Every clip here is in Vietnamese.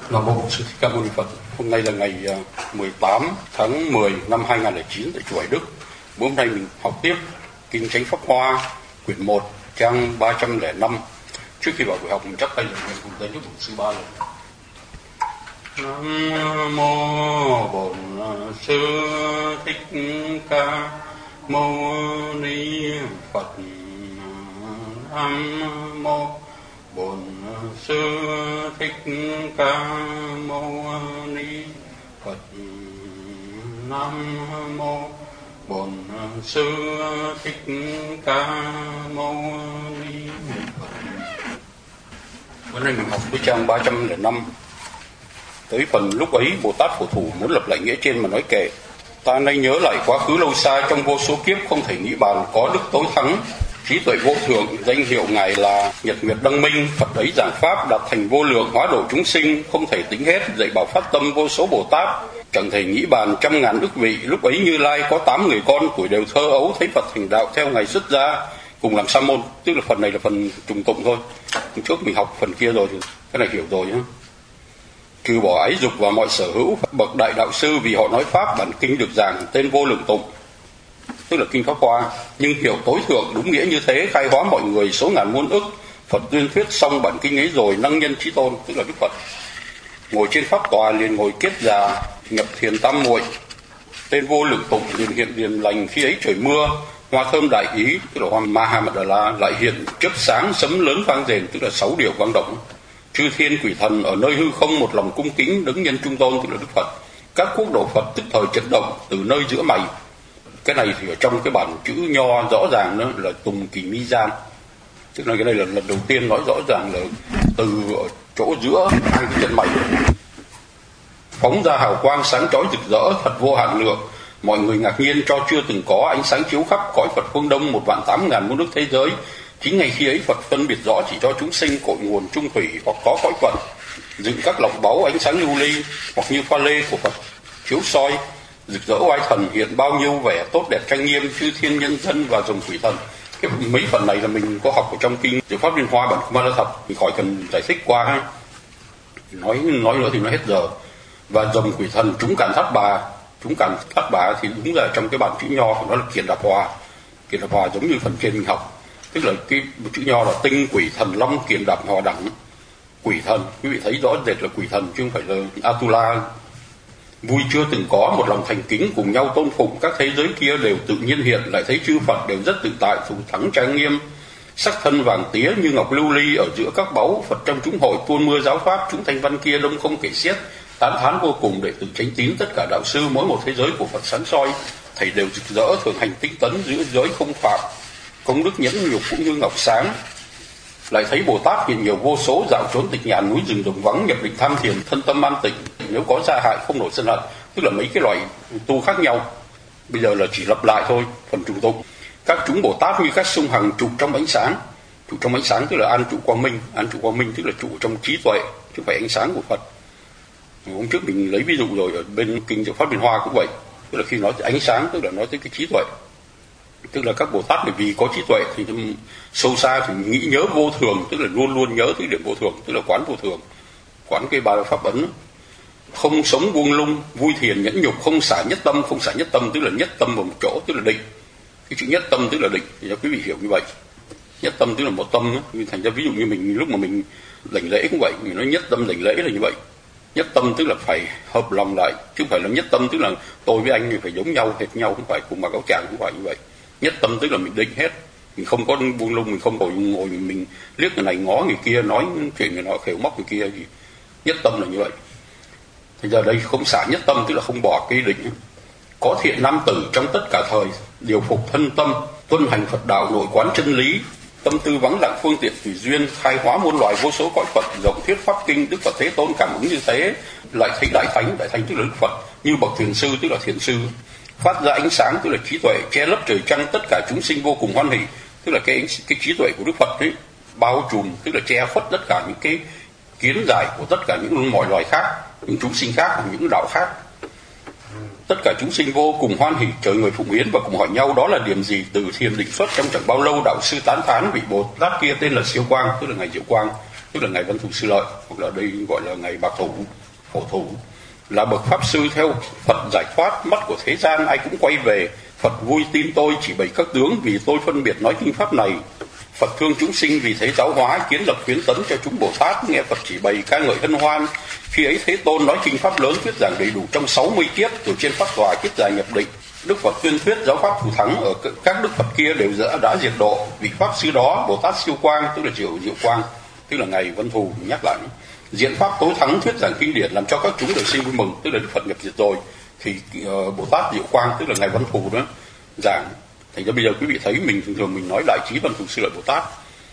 Nam mô Sư Thích Ca Mâu Ni Phật. Hôm nay là ngày 18 tháng 10 năm 2009 tại chùa Hải Đức. Hôm nay mình học tiếp Kinh Chánh Pháp Hoa, quyển 1, trang 305. Trước khi vào buổi học mình chắp tay lại cùng tới giúp sư ba lần. Nam mô Bổn Sư Thích Ca Mâu Ni Phật. Nam mô Bổn Sư Thích Ca Mâu Ni Phật. Nam mô Bổn Sư Thích Ca Mâu Ni Phật. Bữa nay mình học tới trang 305. Tới phần lúc ấy Bồ Tát Phổ Thủ muốn lập lại nghĩa trên mà nói kệ: ta nay nhớ lại quá khứ lâu xa, trong vô số kiếp không thể nghĩ bàn, có đức tối thắng, trí tuệ vô thượng, danh hiệu ngài là Nhật Nguyệt Đăng Minh. Phật ấy giảng pháp đạt thành vô lượng, hóa độ chúng sinh không thể tính hết, dạy bảo phát tâm vô số Bồ Tát, chẳng thể nghĩ bàn trăm ngàn ức vị. Lúc ấy Như Lai có 8 người con, tuổi đều thơ ấu, thấy Phật thành đạo theo ngài xuất gia cùng làm sa môn. Tức là phần này là phần trùng tụng thôi, trước mình học phần kia rồi thì cái này hiểu rồi nhé. Trừ bỏ ái dục và mọi sở hữu, bậc đại đạo sư vì họ nói pháp, bản kinh được giảng tên vô lượng tụng, tức là kinh Pháp Hoa, nhưng hiểu tối thượng đúng nghĩa như thế, khai hóa mọi người số ngàn muôn ức. Phật tuyên thuyết xong bản kinh ấy rồi, năng nhân chí tôn, tức là Đức Phật ngồi trên pháp tòa, liền ngồi kiết già, nhập thiền tam muội, tên vô lượng tụng, liền hiện điềm lành. Khi ấy trời mưa, hoa thơm đại ý, tức là hoa Mahamadala, lại hiện chớp sáng, sấm lớn vang rền, tức là 6 điều vang động. Chư thiên quỷ thần ở nơi hư không một lòng cung kính đứng nhân trung tôn, tức là Đức Phật. Các quốc độ Phật tức thời chấn động từ nơi giữa mày. Cái này thì ở trong cái bản chữ nho rõ ràng đó là Tùng Kỳ Mi Gian, tức là cái này là lần đầu tiên nói rõ ràng là từ ở chỗ giữa hai cái chân mày phóng ra hào quang sáng chói rực rỡ, thật vô hạn lượng. Mọi người ngạc nhiên cho chưa từng có ánh sáng chiếu khắp cõi Phật phương Đông 1.800.000 muôn nước thế giới. Chính ngày khi ấy Phật phân biệt rõ chỉ cho chúng sinh cội nguồn trung thủy hoặc có cõi Phật, dựng các lọc báu ánh sáng lưu ly hoặc như pha lê của Phật chiếu soi rực rỡ oai thần, hiện bao nhiêu vẻ tốt đẹp trang nghiêm, chư thiên nhân dân và dòng quỷ thần. Cái mấy phần này là mình có học ở trong kinh Diệu Pháp Liên Hoa bản Kumara Thập, mình khỏi cần giải thích qua ha. Nói nữa thì nó hết giờ. Và dòng quỷ thần chúng càn thát bà thì đúng là trong cái bản chữ nho của nó là Kiền Đạp Hòa giống như phần trên mình học, tức là cái chữ nho là tinh quỷ thần long Kiền Đạp Hòa đẳng. Quỷ thần, quý vị thấy rõ rệt là quỷ thần chứ không phải là Atula. Vui chưa từng có, một lòng thành kính cùng nhau tôn phụng, các thế giới kia đều tự nhiên hiện, lại thấy chư Phật đều rất tự tại, thủ thắng trang nghiêm, sắc thân vàng tía như ngọc lưu ly ở giữa các báu. Phật trong chúng hội tuôn mưa giáo pháp, chúng thanh văn kia đông không kể xiết, tán thán vô cùng. Đệ tử chánh tín tất cả đạo sư, mỗi một thế giới của Phật sáng soi, thầy đều rực rỡ, thường hành tinh tấn giữ giới không phạm, công đức nhẫn nhục cũng như ngọc sáng. Lại thấy Bồ Tát hiện nhiều vô số, dạo trốn tịch nhàn núi rừng đồng vắng, nhập định tham thiền, thân tâm an tịnh, nếu có gia hại không nổi sân hận. Tức là mấy cái loại tu khác nhau, bây giờ là chỉ lặp lại thôi, phần trùng tụng. Các chúng Bồ Tát như các sông hằng trụ trong ánh sáng tức là an trụ quang minh tức là trụ trong trí tuệ, chứ không phải ánh sáng của Phật. Hôm trước mình lấy ví dụ rồi, ở bên kinh Diệu Pháp Liên Hoa cũng vậy, tức là khi nói tới ánh sáng tức là nói tới cái trí tuệ. Tức là các Bồ Tát bởi vì có trí tuệ thì sâu xa thì nghĩ nhớ vô thường, tức là luôn luôn nhớ tới điểm vô thường, tức là quán vô thường, quán cái ba pháp ấn. Không sống buông lung, vui thiền nhẫn nhục, không xả nhất tâm tức là nhất tâm vào một chỗ, tức là định. Cái chữ nhất tâm tức là định, thì cho quý vị hiểu như vậy. Nhất tâm tức là một tâm đó. Thành ra ví dụ như mình lúc mà mình đảnh lễ cũng vậy, mình nói nhất tâm đảnh lễ là như vậy. Nhất tâm tức là phải hợp lòng lại, chứ không phải là nhất tâm tức là tôi với anh phải giống nhau, hệt nhau, không phải cùng mặc áo tràng, không phải như vậy. Nhất tâm tức là mình định hết, mình không có buông lung, mình không ngồi mình liếc người này ngó người kia, nói chuyện người nọ khều móc người kia gì. Nhất tâm là như vậy. Thì giờ đây không xả nhất tâm tức là không bỏ cái định. Có thiện nam tử trong tất cả thời, điều phục thân tâm, tuân hành Phật đạo, nội quán chân lý, tâm tư vắng lặng phương tiện tùy duyên, khai hóa muôn loài vô số cõi Phật, rộng thuyết pháp kinh. Đức Phật Thế Tôn cảm ứng như thế, lại thấy đại thánh tức là Đức Phật như bậc thiền sư, tức là thiền sư, phát ra ánh sáng tức là trí tuệ, che lấp trời trăng, tất cả chúng sinh vô cùng hoan hỷ, tức là cái trí tuệ của Đức Phật ấy bao trùm, tức là che khuất tất cả những cái kiến giải của tất cả những mọi loài khác, những chúng sinh khác, những đạo khác. Tất cả chúng sinh vô cùng hoan hỷ, trời người phụng hiến và cùng hỏi nhau đó là điểm gì. Từ thiền định xuất trong chẳng bao lâu, đạo sư tán thán vị Bồ Tát kia tên là Siêu Quang, tức là ngài Diệu Quang, tức là ngài Văn Thù Sư Lợi, hoặc là đây gọi là ngài Bạc Thủ, Phổ Thủ, là bậc pháp sư theo Phật giải thoát, mắt của thế gian ai cũng quay về. Phật vui tin tôi chỉ bày các tướng, vì tôi phân biệt nói kinh pháp này. Phật thương chúng sinh, vì thế giáo hóa kiến lập khuyến tấn cho chúng Bồ Tát nghe Phật chỉ bày ca ngợi hân hoan. Khi ấy Thế Tôn nói kinh pháp lớn thuyết giảng đầy đủ trong 60 kiếp, từ trên pháp tòa kiếp dài nhập định. Đức Phật tuyên thuyết giáo pháp thù thắng, ở các đức Phật kia đều đã diệt độ. Vị pháp sư đó Bồ Tát Siêu Quang, tức là Diệu Quang, tức là ngài Văn Thù nhắc lại, diện pháp tối thắng thuyết giảng kinh điển làm cho các chúng được sinh vui mừng, tức là Đức Phật nhập diệt rồi thì Bồ Tát Diệu Quang, tức là ngài Văn Thù đó giảng. Thành ra bây giờ quý vị thấy mình thường mình nói Đại Trí Văn Thù Sư Lợi Bồ Tát.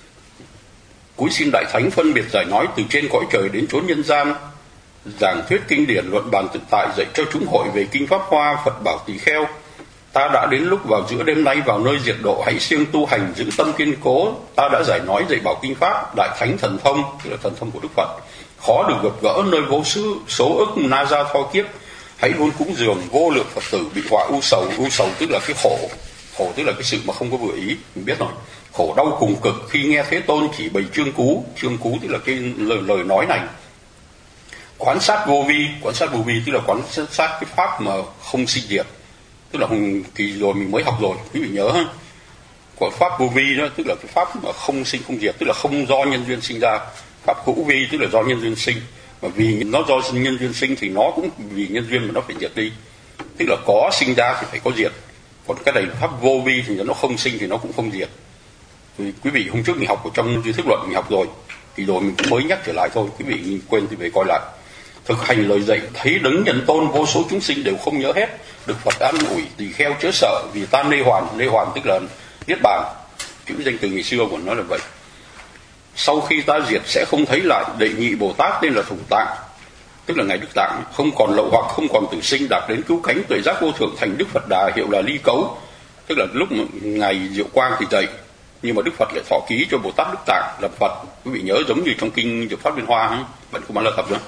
Cúi xin Đại Thánh phân biệt giải nói từ trên cõi trời đến chốn nhân gian, giảng thuyết kinh điển luận bàn tự tại, dạy cho chúng hội về kinh pháp hoa. Phật bảo tỳ kheo, ta đã đến lúc vào giữa đêm nay vào nơi diệt độ, hãy siêng tu hành giữ tâm kiên cố. Ta đã giải nói dạy bảo kinh pháp, đại thánh thần thông, tức là thần thông của Đức Phật, khó được gặp gỡ nơi vô số ức na gia tho kiếp. Hãy luôn cúng dường vô lượng Phật tử bị họa ưu sầu tức là cái khổ tức là cái sự mà không có vừa ý, mình biết rồi. Khổ đau cùng cực khi nghe Thế Tôn chỉ bày chương cú tức là cái lời nói này. Quán sát vô vi tức là quán sát cái pháp mà không sinh diệt, tức là kỳ rồi mình mới học rồi, quý vị nhớ ha. Còn pháp vô vi đó tức là cái pháp mà không sinh không diệt, tức là không do nhân duyên sinh ra. Pháp hữu vi tức là do nhân duyên sinh, mà vì nó do nhân duyên sinh thì nó cũng vì nhân duyên mà nó phải diệt đi, tức là có sinh ra thì phải có diệt. Còn cái này pháp vô vi thì nó không sinh thì nó cũng không diệt. Thì quý vị hôm trước mình học ở trong Duy Thức Luận mình học rồi, thì rồi mình cũng mới nhắc trở lại thôi, quý vị quên thì phải coi lại. Thực hành lời dạy thấy đấng nhân tôn vô số chúng sinh đều không nhớ hết. Được Phật an ủi tỳ kheo chớ sợ, vì ta nê hoàn tức là niết bàn, chữ danh từ ngày xưa của nó là vậy. Sau khi ta diệt sẽ không thấy lại. Đệ nhị Bồ Tát tên là Thủ Tạng, tức là ngài Đức Tạng, không còn lậu hoặc, không còn tử sinh, đạt đến cứu cánh tuệ giác vô thượng, thành Đức Phật Đà, hiệu là Ly Cấu. Tức là lúc mà ngài Diệu Quang thì dạy, nhưng mà Đức Phật lại thọ ký cho Bồ Tát Đức Tạng làm Phật. Quý vị nhớ giống như trong kinh Diệu Pháp Liên Hoa, bản của Man La Thập đó.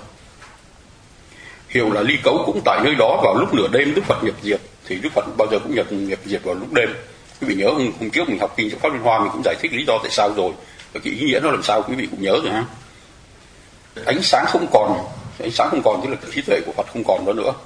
Hiệu là Ly Cấu cũng tại nơi đó vào lúc nửa đêm Đức Phật nhập diệt, thì Đức Phật bao giờ cũng nhập diệt vào lúc đêm. Quý vị nhớ hôm trước mình học kinh Diệu Pháp Liên Hoa mình cũng giải thích lý do tại sao rồi, và cái ý nghĩa nó làm sao quý vị cũng nhớ rồi ha. Ánh sáng không còn tức là trí tuệ của Phật không còn đó nữa.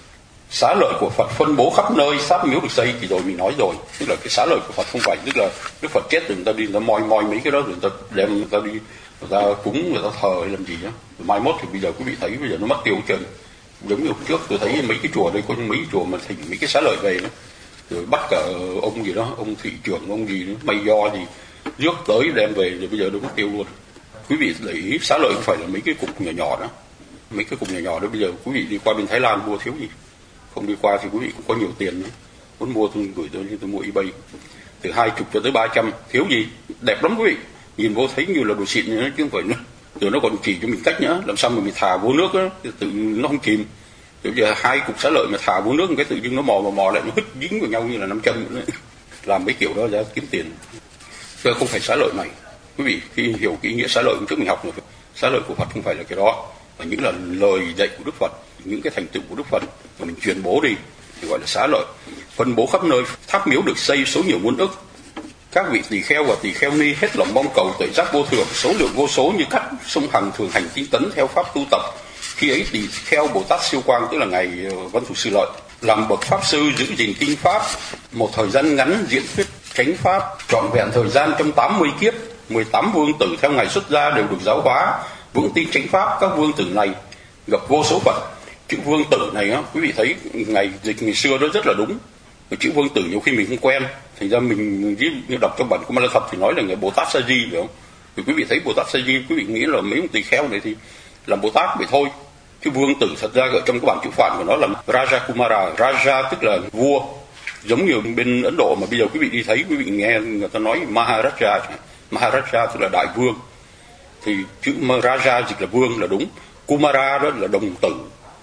Xá lợi của Phật phân bố khắp nơi, sát miếu được xây thì rồi mình nói rồi, tức là cái xá lợi của Phật không phải tức là Đức Phật chết rồi người ta đi người ta moi mấy cái đó rồi người ta đem người ta đi người ta cúng người ta thờ hay làm gì đó. Mai mốt thì bây giờ quý vị thấy bây giờ nó mất tiêu trơn. Giống như hôm trước tôi thấy mấy cái chùa đây có mấy cái chùa mà thỉnh mấy cái xá lợi về đó, rồi bắt cả ông gì đó, ông thị trưởng ông gì đó, bay do gì rước tới đem về rồi bây giờ nó mất tiêu luôn. Quý vị để ý xá lợi không phải là mấy cái cục nhỏ đó, mấy cái cục nhỏ đó bây giờ quý vị đi qua bên Thái Lan mua thiếu gì, không đi qua thì quý vị cũng có nhiều tiền nữa. Muốn mua tôi gửi tôi mua eBay từ 20 cho tới 300, thiếu gì đẹp lắm quý vị, nhìn vô thấy như là đồ xịn nữa chứ không phải nữa. Rồi nó còn chỉ cho mình cách nữa, làm sao mà mình thả vô nước á, tự nó không chìm. Rồi giờ 2 cục xá lợi mà thả vô nước một cái tự nhiên nó mò lại, nó hít dính vào nhau như là 5 chân nữa. Làm mấy kiểu đó ra kiếm tiền. Chứ không phải xá lợi này. Quý vị khi hiểu cái ý nghĩa xá lợi trước mình học rồi, xá lợi của Phật không phải là cái đó, mà những là lời dạy của Đức Phật, những cái thành tựu của Đức Phật mà mình truyền bố đi thì gọi là xá lợi. Phân bố khắp nơi, tháp miếu được xây số nhiều muôn ức. Các vị tỳ kheo và tỳ kheo ni hết lòng mong cầu tuệ giác vô thường, số lượng vô số như cát sông Hằng thường hành tinh tấn theo pháp tu tập. Khi ấy tỳ kheo Bồ Tát Siêu Quang, tức là ngài Văn Thù Sư Lợi, làm bậc pháp sư giữ gìn kinh pháp, một thời gian ngắn diễn thuyết chánh pháp, trọn vẹn thời gian trong 80 kiếp. 18 vương tử theo ngài xuất gia đều được giáo hóa vững tin chánh pháp. Các vương tử này gặp vô số Phật. Chữ vương tử này á, quý vị thấy ngày dịch ngày xưa đó rất là đúng. Chữ vương tử nhiều khi mình không quen, thành ra mình đọc trong bản của Ma La Thập thì nói là người Bồ Tát Sa Di, phải không? Thì quý vị thấy Bồ Tát Sa Di, quý vị nghĩ là mấy ông tỳ kheo này thì làm Bồ Tát vậy thôi. Chứ vương tử thật ra ở trong cái bản chữ Phạn của nó là Raja Kumara. Raja tức là vua, giống như bên Ấn Độ mà bây giờ quý vị đi thấy, quý vị nghe người ta nói Maharaja. Maharaja tức là đại vương, thì chữ Raja dịch là vương là đúng. Kumara đó là đồng tử,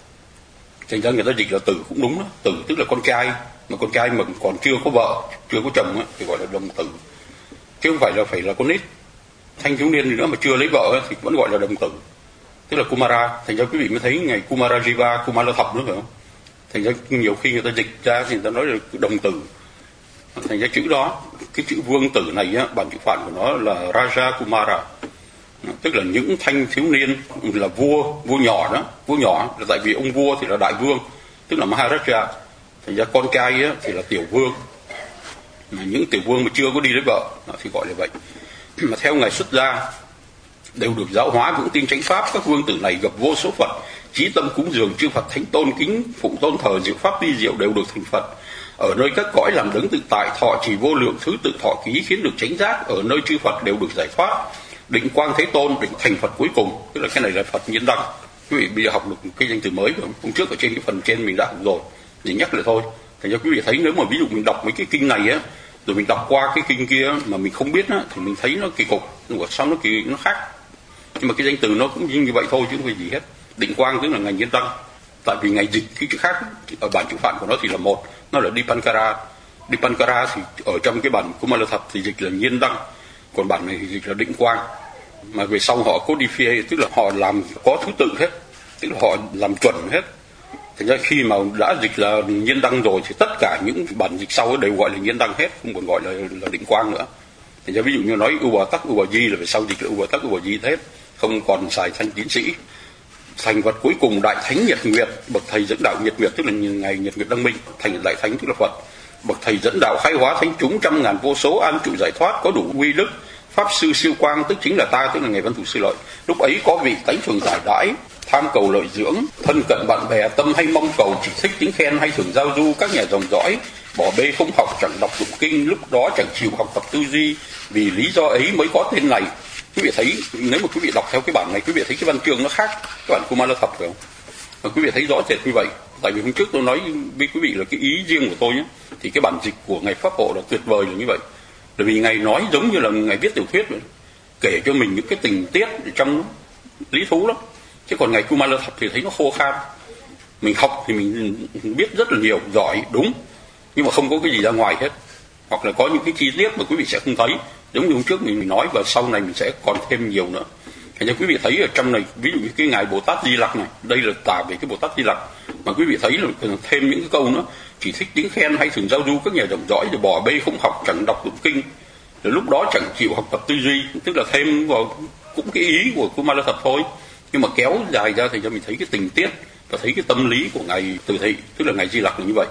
thành ra người ta dịch là tử cũng đúng đó. Tử tức là con trai, mà con trai mà còn chưa có vợ, chưa có chồng á, thì gọi là đồng tử, chứ không phải là con nít thanh thiếu niên gì nữa mà chưa lấy vợ á, thì vẫn gọi là đồng tử, tức là Kumara. Thành ra quý vị mới thấy ngày Kumarajiva, Kumara Thập nữa phải không? Thành ra nhiều khi người ta dịch ra thì người ta nói là đồng tử. Thành ra chữ đó, cái chữ vương tử này á, bản chữ Phạn của nó là Raja Kumara. tức là những thanh thiếu niên là vua nhỏ đó, vua nhỏ là tại vì ông vua thì là đại vương, tức là Maharaja, thành ra con trai á, thì là tiểu vương, mà những tiểu vương mà chưa có đi lấy vợ thì gọi là vậy. Mà theo ngài xuất gia đều được giáo hóa vững tin chánh pháp. Các vương tử này gặp vô số Phật, chí tâm cúng dường chư Phật thánh tôn, kính phụng tôn thờ diệu pháp vi diệu, đều được thành Phật. Ở nơi các cõi làm đấng tự tại, thọ trì vô lượng thứ tự thọ ký, khiến được chánh giác. Ở nơi chư Phật đều được giải thoát. Định quang thế tôn, định thành Phật cuối cùng, tức là cái này là Phật Nhiên Đăng. Quý vị bây giờ học được cái danh từ mới rồi, hôm trước ở trên cái phần trên mình đã học rồi, thì nhắc lại thôi. Thành ra quý vị thấy nếu mà ví dụ mình đọc mấy cái kinh này á, rồi mình đọc qua cái kinh kia mà mình không biết á, thì mình thấy nó kỳ cục, nhưng mà sao nó kỳ, nó khác. Nhưng mà cái danh từ nó cũng như vậy thôi chứ không phải gì hết. Định quang tức là ngài Nhiên Đăng, tại vì ngài dịch cái chữ khác ở bản chữ Phạn của nó thì là một, nó là Dipankara. Dipankara thì ở trong cái bản Kumalathap thì dịch là Nhiên Đăng, còn bản này thì dịch là Định Quang. Mà về sau họ codify, tức là họ làm có thứ tự hết, tức là họ làm chuẩn hết. Thành ra khi mà đã dịch là Nhiên Đăng rồi thì tất cả những bản dịch sau đều gọi là Nhiên Đăng hết, không còn gọi là Định Quang nữa. Thành ra ví dụ như nói Uba Tắc Uba Di là về sau dịch là Uba Tắc Uba Di hết, không còn xài thanh tiến sĩ. Thành Phật cuối cùng đại thánh Nhật Nguyệt, bậc thầy dẫn đạo Nhật Nguyệt tức là ngày Nhật Nguyệt Đăng Minh, thành đại thánh tức là Phật. Bậc thầy dẫn đạo khai hóa thánh chúng trăm ngàn vô số, an trụ giải thoát, có đủ uy đức. Pháp sư siêu quang tức chính là ta, tức là ngài Văn Thù Sư Lợi. Lúc ấy có vị tánh thường giải đãi, tham cầu lợi dưỡng, thân cận bạn bè, tâm hay mong cầu, chỉ thích tiếng khen hay thường giao du. Các nhà dòng dõi bỏ bê không học, chẳng đọc tụng kinh, lúc đó chẳng chịu học tập tư duy, vì lý do ấy mới có tên này. Quý vị thấy, nếu mà quý vị đọc theo cái bản này, quý vị thấy cái văn chương nó khác cái bản Kumalathap phải không? Và quý vị thấy rõ rệt như vậy. Tại vì hôm trước tôi nói với quý vị là cái ý riêng của tôi nhé, thì cái bản dịch của ngài Pháp Hộ là tuyệt vời là như vậy. Bởi vì ngài nói giống như là ngài viết tiểu thuyết vậy, kể cho mình những cái tình tiết trong lý thú lắm. Chứ còn ngài Kumalathap thì thấy nó khô khan. Mình học thì mình biết rất là nhiều, giỏi, đúng, nhưng mà không có cái gì ra ngoài hết. Hoặc là có những cái chi tiết mà quý vị sẽ không thấy, giống như hôm trước mình nói, và sau này mình sẽ còn thêm nhiều nữa. Thành ra quý vị thấy ở trong này, ví dụ như cái ngài Bồ Tát Di Lặc này, đây là tả về cái Bồ Tát Di Lặc, mà quý vị thấy là thêm những cái câu nữa, chỉ thích tiếng khen hay thường giao du, các nhà dòng dõi, rồi bỏ bê không học, chẳng đọc tụng kinh, rồi lúc đó chẳng chịu học tập tư duy, tức là thêm vào cũng cái ý của Kumalathap thôi, nhưng mà kéo dài ra thì cho mình thấy cái tình tiết và thấy cái tâm lý của ngài Từ Thị, tức là ngài Di Lặc là như vậy.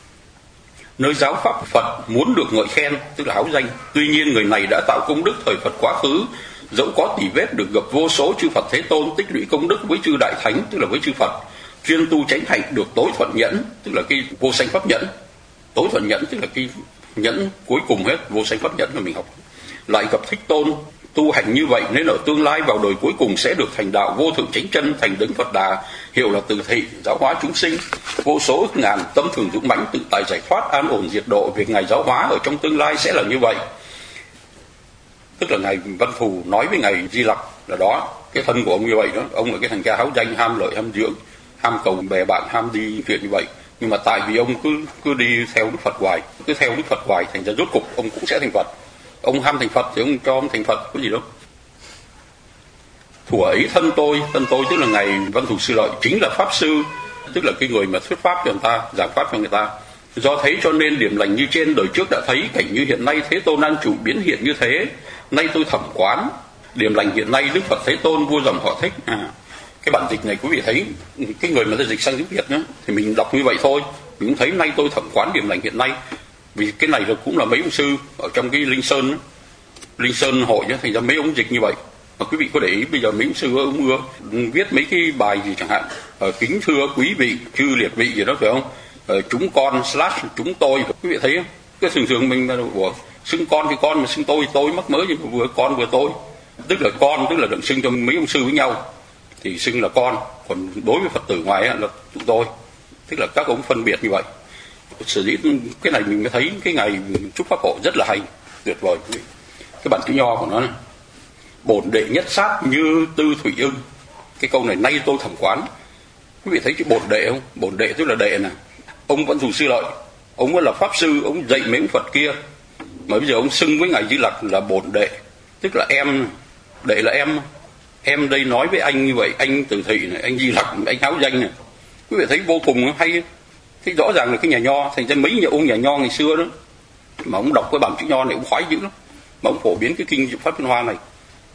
Nơi giáo pháp Phật muốn được ngợi khen, tức là háo danh. Tuy nhiên người này đã tạo công đức thời Phật quá khứ, dẫu có tỷ vết được gặp vô số chư Phật Thế Tôn, tích lũy công đức với chư đại thánh, tức là với chư Phật, chuyên tu chánh hạnh, được tối thuận nhẫn, tức là cái vô sanh pháp nhẫn. Tối thuận nhẫn tức là cái nhẫn cuối cùng hết, vô sanh pháp nhẫn mà mình học. Lại gặp Thích Tôn tu hành như vậy, nên ở tương lai vào đời cuối cùng sẽ được thành đạo vô thượng chánh chân, thành đấng Phật Đà, hiệu là Từ Thị, giáo hóa chúng sinh. Vô số ức ngàn tâm thường dũng mãnh, tự tại giải thoát, an ổn diệt độ. Việc ngài giáo hóa ở trong tương lai sẽ là như vậy. Tức là ngài Văn Thù nói với ngài Di Lặc là đó, cái thân của ông như vậy đó, ông là cái thằng cha háo danh, ham lợi ham dưỡng, ham cầu bè bạn, ham đi chuyện như vậy. Nhưng mà tại vì ông cứ đi theo Đức Phật hoài, cứ theo Đức Phật hoài, thành ra rốt cục ông cũng sẽ thành Phật. Ông ham thành Phật thì ông cho ông thành Phật, có gì đâu. Thuở ấy thân tôi tức là ngài Văn Thù Sư Lợi, chính là pháp sư, tức là cái người mà thuyết pháp cho người ta, giảng pháp cho người ta. Do thấy cho nên điểm lành như trên, đời trước đã thấy cảnh như hiện nay Thế Tôn an trụ biến hiện như thế. Nay tôi thẩm quán điểm lành hiện nay, Đức Phật Thế Tôn vua dòng họ Thích. Cái bản dịch này quý vị thấy, cái người mà ta dịch sang tiếng Việt nhá, thì mình đọc như vậy thôi, mình cũng thấy nay tôi thẩm quán điểm lành hiện nay. Vì cái này là cũng là mấy ông sư ở trong cái Linh Sơn hội nhá, thành ra mấy ông dịch như vậy. Mà quý vị có để ý bây giờ mấy ông sư ông viết mấy cái bài gì chẳng hạn, kính thưa quý vị, chư liệt vị gì đó phải không, chúng con / chúng tôi, quý vị thấy không? Cái thường mình xưng con thì con, mà xưng tôi mắc mớ gì mà vừa con vừa tôi. Tức là con tức là đừng xưng cho mấy ông sư với nhau thì xưng là con, còn đối với Phật tử ngoài là tụi tôi, tức là các ông phân biệt như vậy. Sở dĩ cái này mình mới thấy cái ngày chúc pháp hộ rất là hay, tuyệt vời. Cái bản chữ nho của nó này, bổn đệ nhất sát như tư thủy ưng. Cái câu này nay tôi thẩm quán. Quý vị thấy chữ bổn đệ không? Bổn đệ tức là đệ này. Ông Văn Thù Sư Lợi, ông là pháp sư, ông dạy mấy ông Phật kia, mà bây giờ ông xưng với ngài Di Lặc là bổn đệ, tức là em, đệ là em đây nói với anh như vậy, anh Từ Thị này, anh Di Lặc, anh háo danh này. Quý vị thấy vô cùng hay. Thế rõ ràng là cái nhà nho, thành ra mấy ông nhà nho ngày xưa đó mà ông đọc cái bản chữ nho này ông khoái dữ lắm, mà ông phổ biến cái kinh Pháp Liên Hoa này.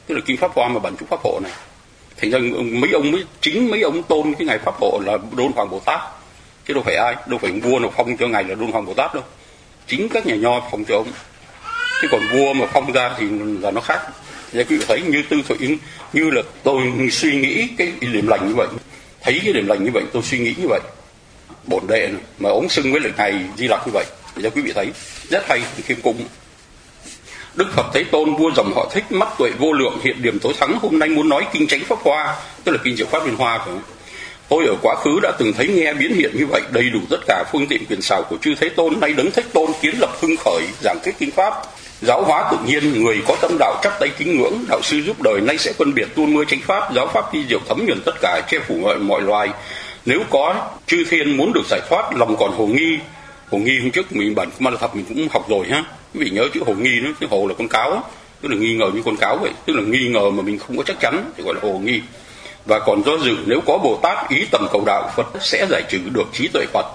tức là kinh Pháp Hoa mà bản chúc Pháp Hộ này. Thành ra mấy ông tôn cái ngài Pháp Hộ là Đôn Hoàng Bồ Tát, chứ đâu phải ai, đâu phải vua nào phong cho ngài là Đôn Hoàng Bồ Tát đâu, chính các nhà nho phong cho ông. Chứ còn vua mà phong ra thì là nó khác. Thì quý vị thấy như Tư Thụy, như là tôi suy nghĩ cái điểm lành như vậy, thấy cái điểm lành như vậy tôi suy nghĩ như vậy. Bổn đệ này, mà ông xưng với lại ngài Di Lặc như vậy, thì cho quý vị thấy rất hay, khiêm cung. Đức Phật Thế Tôn vua dòng họ Thích, mắt tuệ vô lượng, hiện điểm tối thắng, hôm nay muốn nói kinh Chánh Pháp Hoa, tức là kinh Diệu Pháp Liên Hoa, phải không? Tôi ở quá khứ đã từng thấy nghe biến hiện như vậy, đầy đủ tất cả phương tiện quyền xảo của chư Thế Tôn. Nay đấng Thích Tôn kiến lập hưng khởi, giảng thuyết kinh pháp, giáo hóa tự nhiên, người có tâm đạo chắp tay kính ngưỡng. Đạo sư giúp đời nay sẽ phân biệt tuôn mưa chánh pháp, giáo pháp vi diệu thấm nhuần tất cả, che phủ mọi loài. Nếu có chư thiên muốn được giải thoát, lòng còn hồ nghi. Hồ nghi hôm trước mình bản Ma La Thập mình cũng học rồi ha. Quý vị nhớ chữ hồ nghi đó, chữ hồ là con cáo, tức là nghi ngờ như con cáo vậy, tức là nghi ngờ mà mình không có chắc chắn thì gọi là hồ nghi. Và còn do dự, nếu có Bồ Tát ý tầm cầu đạo, Phật sẽ giải trừ được trí tuệ Phật.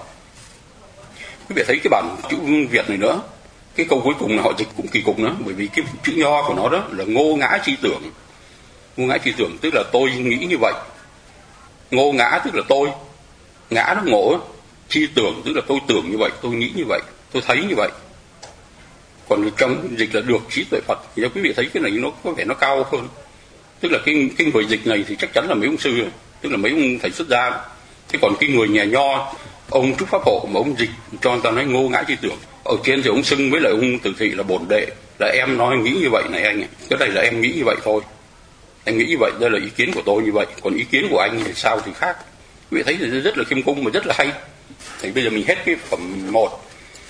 Quý vị thấy cái bản chữ Việt này nữa, cái câu cuối cùng là họ dịch cũng kỳ cục nữa, bởi vì cái chữ nho của nó đó là ngô ngã chi tưởng. Ngô ngã chi tưởng tức là tôi nghĩ như vậy. Ngô ngã tức là tôi, ngã nó ngộ, chi tưởng tức là tôi tưởng như vậy, tôi nghĩ như vậy, tôi thấy như vậy. Còn trong dịch là được trí tuệ Phật, thì quý vị thấy cái này nó có vẻ nó cao hơn. Tức là cái người dịch này thì chắc chắn là mấy ông sư rồi, tức là mấy ông thầy xuất gia. Thế còn cái người nhà nho, ông Trúc Pháp Hộ mà ông dịch cho người ta nói ngô ngã chi tưởng. Ở trên thì ông xưng với lại ông Từ Thị là bổn đệ, là em nói nghĩ như vậy này anh ạ. Cái này là em nghĩ như vậy thôi. Em nghĩ như vậy, đây là ý kiến của tôi như vậy. Còn ý kiến của anh thì sao thì khác. Quý vị thấy thì rất là khiêm cung mà rất là hay. Thì bây giờ mình hết cái phẩm 1.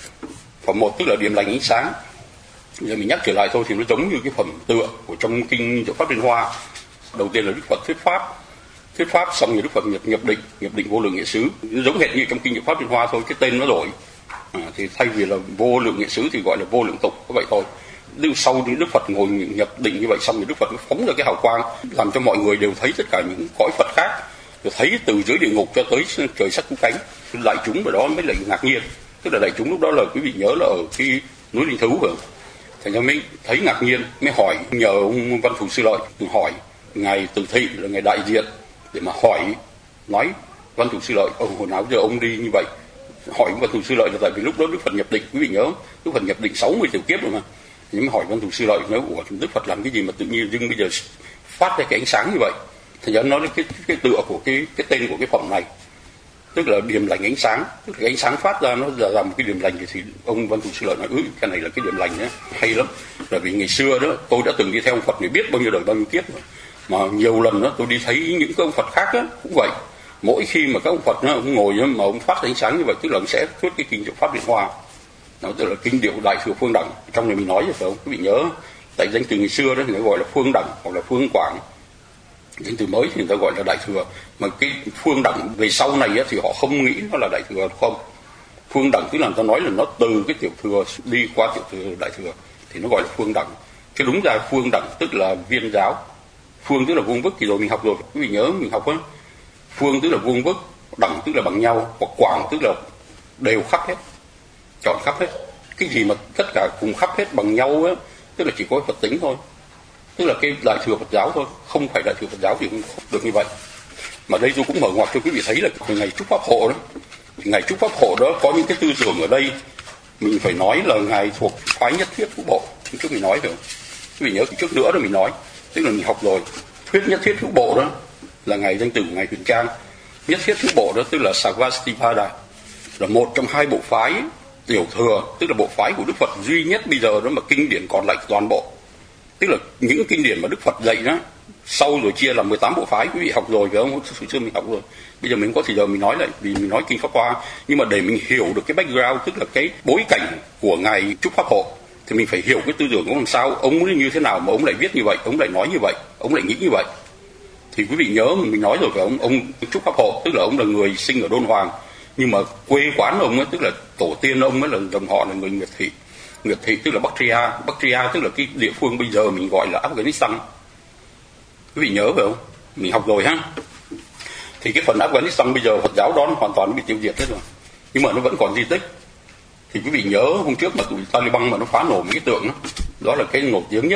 Phẩm 1 tức là điểm lành ánh sáng. Bây giờ mình nhắc trở lại thôi thì nó giống như cái phẩm tựa của trong kinh Diệu Pháp Liên Hoa. Đầu tiên là Đức Phật thuyết pháp xong rồi Đức Phật nhập định vô lượng nghĩa xứ. Giống hệt như trong kinh Diệu Pháp Liên Hoa thôi, cái tên nó đổi. Thì thay vì là vô lượng nghĩa xứ thì gọi là vô lượng tục, có vậy thôi. Sau khi Đức Phật ngồi nhập định như vậy xong thì Đức Phật phóng ra cái hào quang, làm cho mọi người đều thấy tất cả những cõi Phật khác, rồi thấy từ dưới địa ngục cho tới trời sắc cứu cánh. Đại chúng ở đó mới lại ngạc nhiên, tức là đại chúng lúc đó là quý vị nhớ là ở cái núi Linh Thú rồi. Thành ra mới thấy ngạc nhiên, mới hỏi, nhờ ông Văn Thù Sư Lợi hỏi ngài Từ Thị là ngài đại diện để mà hỏi, nói Văn Thù Sư Lợi, hồi nào giờ ông đi như vậy? Hỏi Văn Thù Sư Lợi là tại vì lúc đó Đức Phật nhập định, quý vị nhớ không? Đức Phật nhập định 60 tiểu kiếp rồi mà. Thì mới hỏi Văn Thù Sư Lợi, nói ủa Đức Phật làm cái gì mà tự nhiên dưng bây giờ phát ra cái ánh sáng như vậy? Thì nó nói cái tựa của cái tên của cái phẩm này, tức là điểm lành ánh sáng, tức là cái ánh sáng phát ra nó là một cái điểm lành. Thì ông Văn Thù Sư Lợi nói cái này là cái điểm lành nhé, hay lắm. Là vì ngày xưa đó tôi đã từng đi theo ông Phật này biết bao nhiêu đời bao nhiêu kiếp rồi, mà nhiều lần đó tôi đi thấy những cái ông Phật khác đó, cũng vậy. Mỗi khi mà các ông Phật đó, ông ngồi đó, mà ông phát ánh sáng như vậy, tức là ông sẽ thuyết cái kinh Diệu Pháp Liên Hoa, nó tức là kinh điệu Đại Thừa Phương Đẳng. Trong này mình nói rồi phải không? Quý vị nhớ tại danh từ ngày xưa đó thì nó gọi là Phương Đẳng hoặc là Phương Quảng. Danh từ mới thì người ta gọi là Đại Thừa, mà cái Phương Đẳng về sau này á, thì họ không nghĩ nó là Đại Thừa không. Phương Đẳng tức là người ta nói là nó từ cái tiểu thừa đi qua tiểu thừa Đại Thừa thì nó gọi là Phương Đẳng. Chứ đúng ra Phương Đẳng tức là viên giáo. Phương tức là vuông vức, thì rồi mình học rồi, quý vị nhớ mình học á. Phương tức là vuông vức, đẳng tức là bằng nhau, hoặc quảng tức là đều khắp hết, chọn khắp hết. Cái gì mà tất cả cùng khắp hết bằng nhau á, tức là chỉ có Phật tính thôi, tức là cái Đại Thừa Phật giáo thôi, không phải Đại Thừa Phật giáo thì không được như vậy. Mà đây tôi cũng mở ngoặt cho quý vị thấy là ngày chúc Pháp Hộ đó, thì ngày chúc Pháp Hộ đó có những cái tư tưởng ở đây mình phải nói là ngài thuộc phái Nhất Thiết Hữu Bộ. Trước mình nói rồi, quý vị nhớ trước nữa đó mình nói, tức là mình học rồi, thuyết Nhất Thiết Hữu Bộ đó là ngài danh từ của ngài Huyền Trang. Nhất Thiết Hữu Bộ đó tức là Sarvastivada, là một trong hai bộ phái tiểu thừa, tức là bộ phái của Đức Phật duy nhất bây giờ đó mà kinh điển còn lại toàn bộ. Tức là những kinh điển mà Đức Phật dạy đó, sau rồi chia làm 18 bộ phái, quý vị học rồi phải không? Xưa mình học rồi. Bây giờ mình không có thời giờ mình nói lại, vì mình nói kinh Pháp Hoa, nhưng mà để mình hiểu được cái background, tức là cái bối cảnh của ngài Trúc Pháp Hộ, thì mình phải hiểu cái tư tưởng của ông làm sao, ông muốn như thế nào mà ông lại viết như vậy, ông lại nói như vậy, ông lại nghĩ như vậy. Thì quý vị nhớ mình nói rồi phải không? Ông Trúc Pháp Hộ tức là ông là người sinh ở Đôn Hoàng, nhưng mà quê quán ông ấy, tức là tổ tiên ông ấy là dòng họ là người Nguyệt Thị. Nguyệt Thị tức là Bactria tức là cái địa phương bây giờ mình gọi là Afghanistan. Quý vị nhớ phải không? Mình học rồi ha. Thì cái phần Afghanistan bây giờ Phật giáo đó hoàn toàn bị tiêu diệt hết rồi, nhưng mà nó vẫn còn di tích. Thì quý vị nhớ hôm trước mà tụi Taliban mà nó phá nổ mấy cái tượng đó, đó là cái nổi tiếng nhất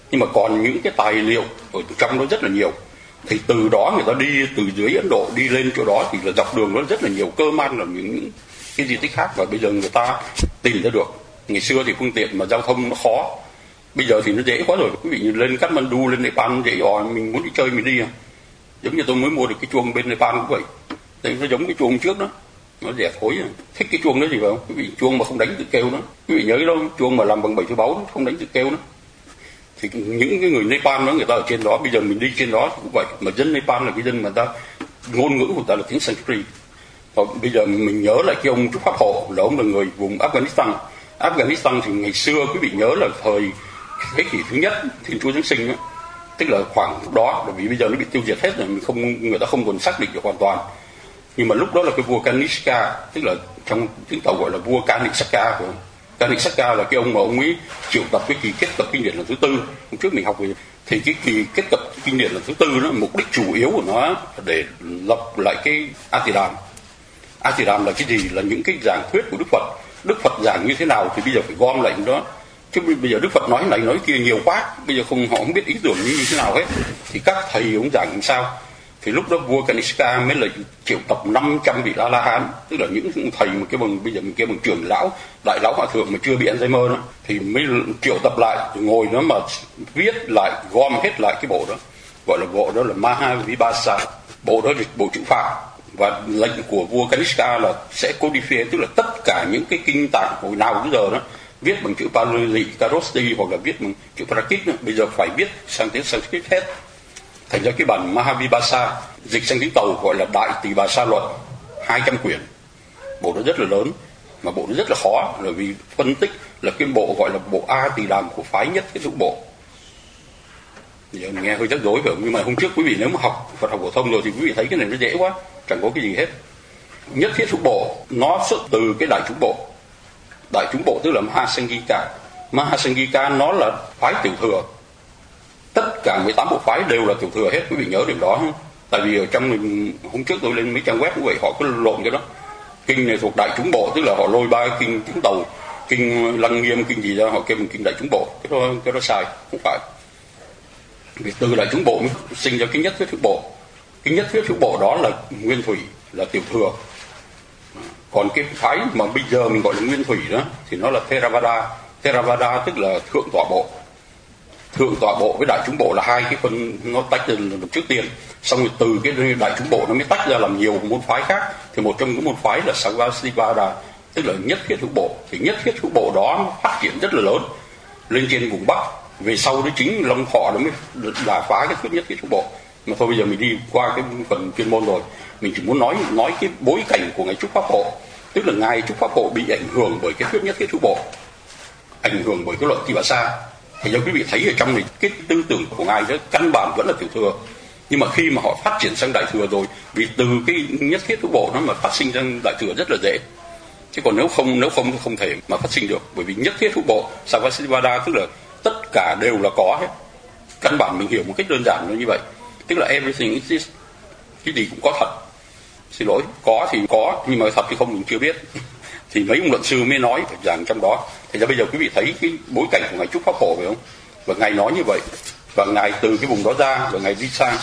Nhưng mà còn những cái tài liệu ở trong đó rất là nhiều. Thì từ đó người ta đi từ dưới Ấn Độ đi lên chỗ đó thì là dọc đường nó rất là nhiều cơ man là những cái di tích khác, và bây giờ người ta tìm ra được. Ngày xưa thì phương tiện mà giao thông nó khó, bây giờ thì nó dễ quá rồi. Quý vị lên Kathmandu, lên Nepal dễ rồi, mình muốn đi chơi mình đi à. Giống như tôi mới mua được cái chuông bên Nepal cũng vậy. Đấy, nó giống cái chuông trước đó, nó rẻ thối. Thích cái chuông đó gì phải không? Quý vị, chuông mà không đánh tự kêu đó. Quý vị nhớ đâu, chuông mà làm bằng 7 thứ báu không đánh tự kêu đó. Thì những cái người Nepal đó, người ta ở trên đó, bây giờ mình đi trên đó cũng vậy. Mà dân Nepal là cái dân mà ta ngôn ngữ của ta là tiếng Sanskrit. Và bây giờ mình nhớ lại cái ông Trúc Pháp Hộ là ông là người vùng Afghanistan. Afghanistan thì ngày xưa quý vị nhớ là thời thế kỷ thứ nhất Thiên Chúa Giáng sinh đó, tức là khoảng lúc đó, bởi vì bây giờ nó bị tiêu diệt hết rồi, người ta không còn xác định được hoàn toàn. Nhưng mà lúc đó là cái vua Kanishka, tức là trong tiếng Tàu gọi là vua Kanisaka. Kanisaka là cái ông mà ông ấy triệu tập cái kỳ kết tập kinh điển lần thứ tư. Hôm trước mình học về thì cái kỳ kết tập kinh điển lần thứ tư đó, mục đích chủ yếu của nó là để lập lại cái Atidam. Atidam là cái gì? Là những cái giảng thuyết của Đức Phật. Đức Phật giảng như thế nào thì bây giờ phải gom lại đó. Chứ bây giờ Đức Phật nói này nói kia nhiều quá, bây giờ họ không biết ý tưởng như thế nào hết. Thì các thầy ông giảng làm sao? Thì lúc đó vua Kanishka mới là triệu tập 500 vị La La Hán, tức là những thầy mà cái bằng bây giờ mình kêu bằng trưởng lão, đại lão hòa thượng mà chưa bị Alzheimer đó, thì mới triệu tập lại, ngồi đó mà viết lại, gom hết lại cái bộ đó, gọi là bộ đó là Mahavibhasa, bộ đó dịch bộ chữ Pháp. Và lệnh của vua Kanishka là sẽ codify, tức là tất cả những cái kinh tạng hồi nào bây giờ đó viết bằng chữ Pali, Kharosthi hoặc là viết bằng chữ Prakrit, bây giờ phải viết sang tiếng Sanskrit hết. Thành ra cái bản Mahavibhasa dịch sang tiếng Tàu gọi là Đại Tỳ Bà Sa Luận, 200 quyển. Bộ đó rất là lớn, mà bộ đó rất là khó, bởi vì phân tích là cái bộ gọi là bộ A Tỳ Đàm của phái nhất cái thúc bộ. Giờ mình nghe hơi rắc rối phải không? Nhưng mà hôm trước quý vị nếu mà học Phật học phổ thông rồi thì quý vị thấy cái này nó dễ quá, chẳng có cái gì hết. Nhất thiết thúc bộ nó xuất từ cái đại chúng bộ. Đại chúng bộ tức là Mahasangika. Mahasangika nó là phái tiểu thừa. Tất cả 18 bộ phái đều là tiểu thừa hết, quý vị nhớ điểm đó. Tại vì ở trong hôm trước tôi lên mấy trang web cũng vậy, họ cứ lộn cái đó. Kinh này thuộc đại chúng bộ, tức là họ lôi ba kinh tiếng Tàu, kinh Lăng Nghiêm, kinh gì ra họ kêu mình kinh đại chúng bộ. Cái đó sai, không phải. Vì từ đại chúng bộ mới sinh ra cái nhất thiết thuyết bộ. Cái nhất thiết thuyết bộ đó là nguyên thủy, là tiểu thừa. Còn cái phái mà bây giờ mình gọi là nguyên thủy đó thì nó là Theravada. Theravada tức là thượng tọa bộ. Thượng tọa bộ với đại chúng bộ là hai cái phần nó tách ra trước tiên, xong rồi từ cái đại chúng bộ nó mới tách ra làm nhiều môn phái khác. Thì một trong những môn phái là Sarvastivada, tức là nhất thiết hữu bộ. Thì nhất thiết hữu bộ đó phát triển rất là lớn lên trên vùng Bắc. Về sau đó chính Long Thọ nó mới đả phá cái thuyết nhất thiết hữu bộ. Mà thôi bây giờ mình đi qua cái phần chuyên môn rồi, mình chỉ muốn nói cái bối cảnh của ngài Trúc Pháp Hộ, tức là ngài Trúc Pháp Hộ bị ảnh hưởng bởi cái thuyết nhất thiết hữu bộ, ảnh hưởng bởi cái luận Tỳ Bà Sa. Thì như quý vị thấy ở trong này cái tư tưởng của ngài đó căn bản vẫn là tiểu thừa, nhưng mà khi mà họ phát triển sang đại thừa rồi, vì từ cái nhất thiết hữu bộ nó mà phát sinh sang đại thừa rất là dễ. Chứ còn nếu không thể mà phát sinh được, bởi vì nhất thiết hữu bộ Sarvastivada tức là tất cả đều là có hết. Căn bản mình hiểu một cách đơn giản như vậy, tức là everything exists, cái gì cũng có thật. Xin lỗi, có thì có, nhưng mà thật thì không mình chưa biết. Thì mấy ông luận sư mới nói rằng trong đó. Thì ra bây giờ quý vị thấy cái bối cảnh của ngài Trúc Pháp Hộ phải không? Và ngài nói như vậy, và ngài từ cái vùng đó ra và ngài đi sang.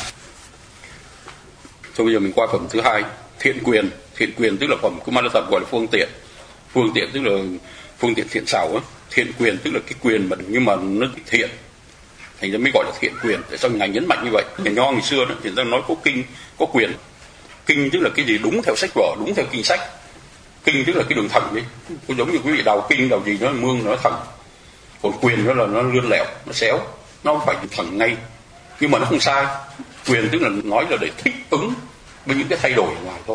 Thôi bây giờ mình qua phẩm thứ hai, thiện quyền. Thiện quyền tức là phẩm của Ma La Thật gọi là phương tiện. Phương tiện tức là phương tiện thiện xảo á. Thiện quyền tức là cái quyền mà nhưng mà nó thiện, thành ra mới gọi là thiện quyền. Tại sao ngài nhấn mạnh như vậy? Nhà Nho ngày xưa đó thì ta nói có kinh, có quyền. Kinh tức là cái gì đúng theo sách vở, đúng theo kinh sách. Kinh tức là cái đường thẳng đi, cũng giống như quý vị đào kinh đào gì nó mương nó thẳng. Còn quyền đó là nó lươn lẹo, nó xéo, nó không phải thẳng ngay, nhưng mà nó không sai. Quyền tức là nói là để thích ứng với những cái thay đổi ngoài thôi.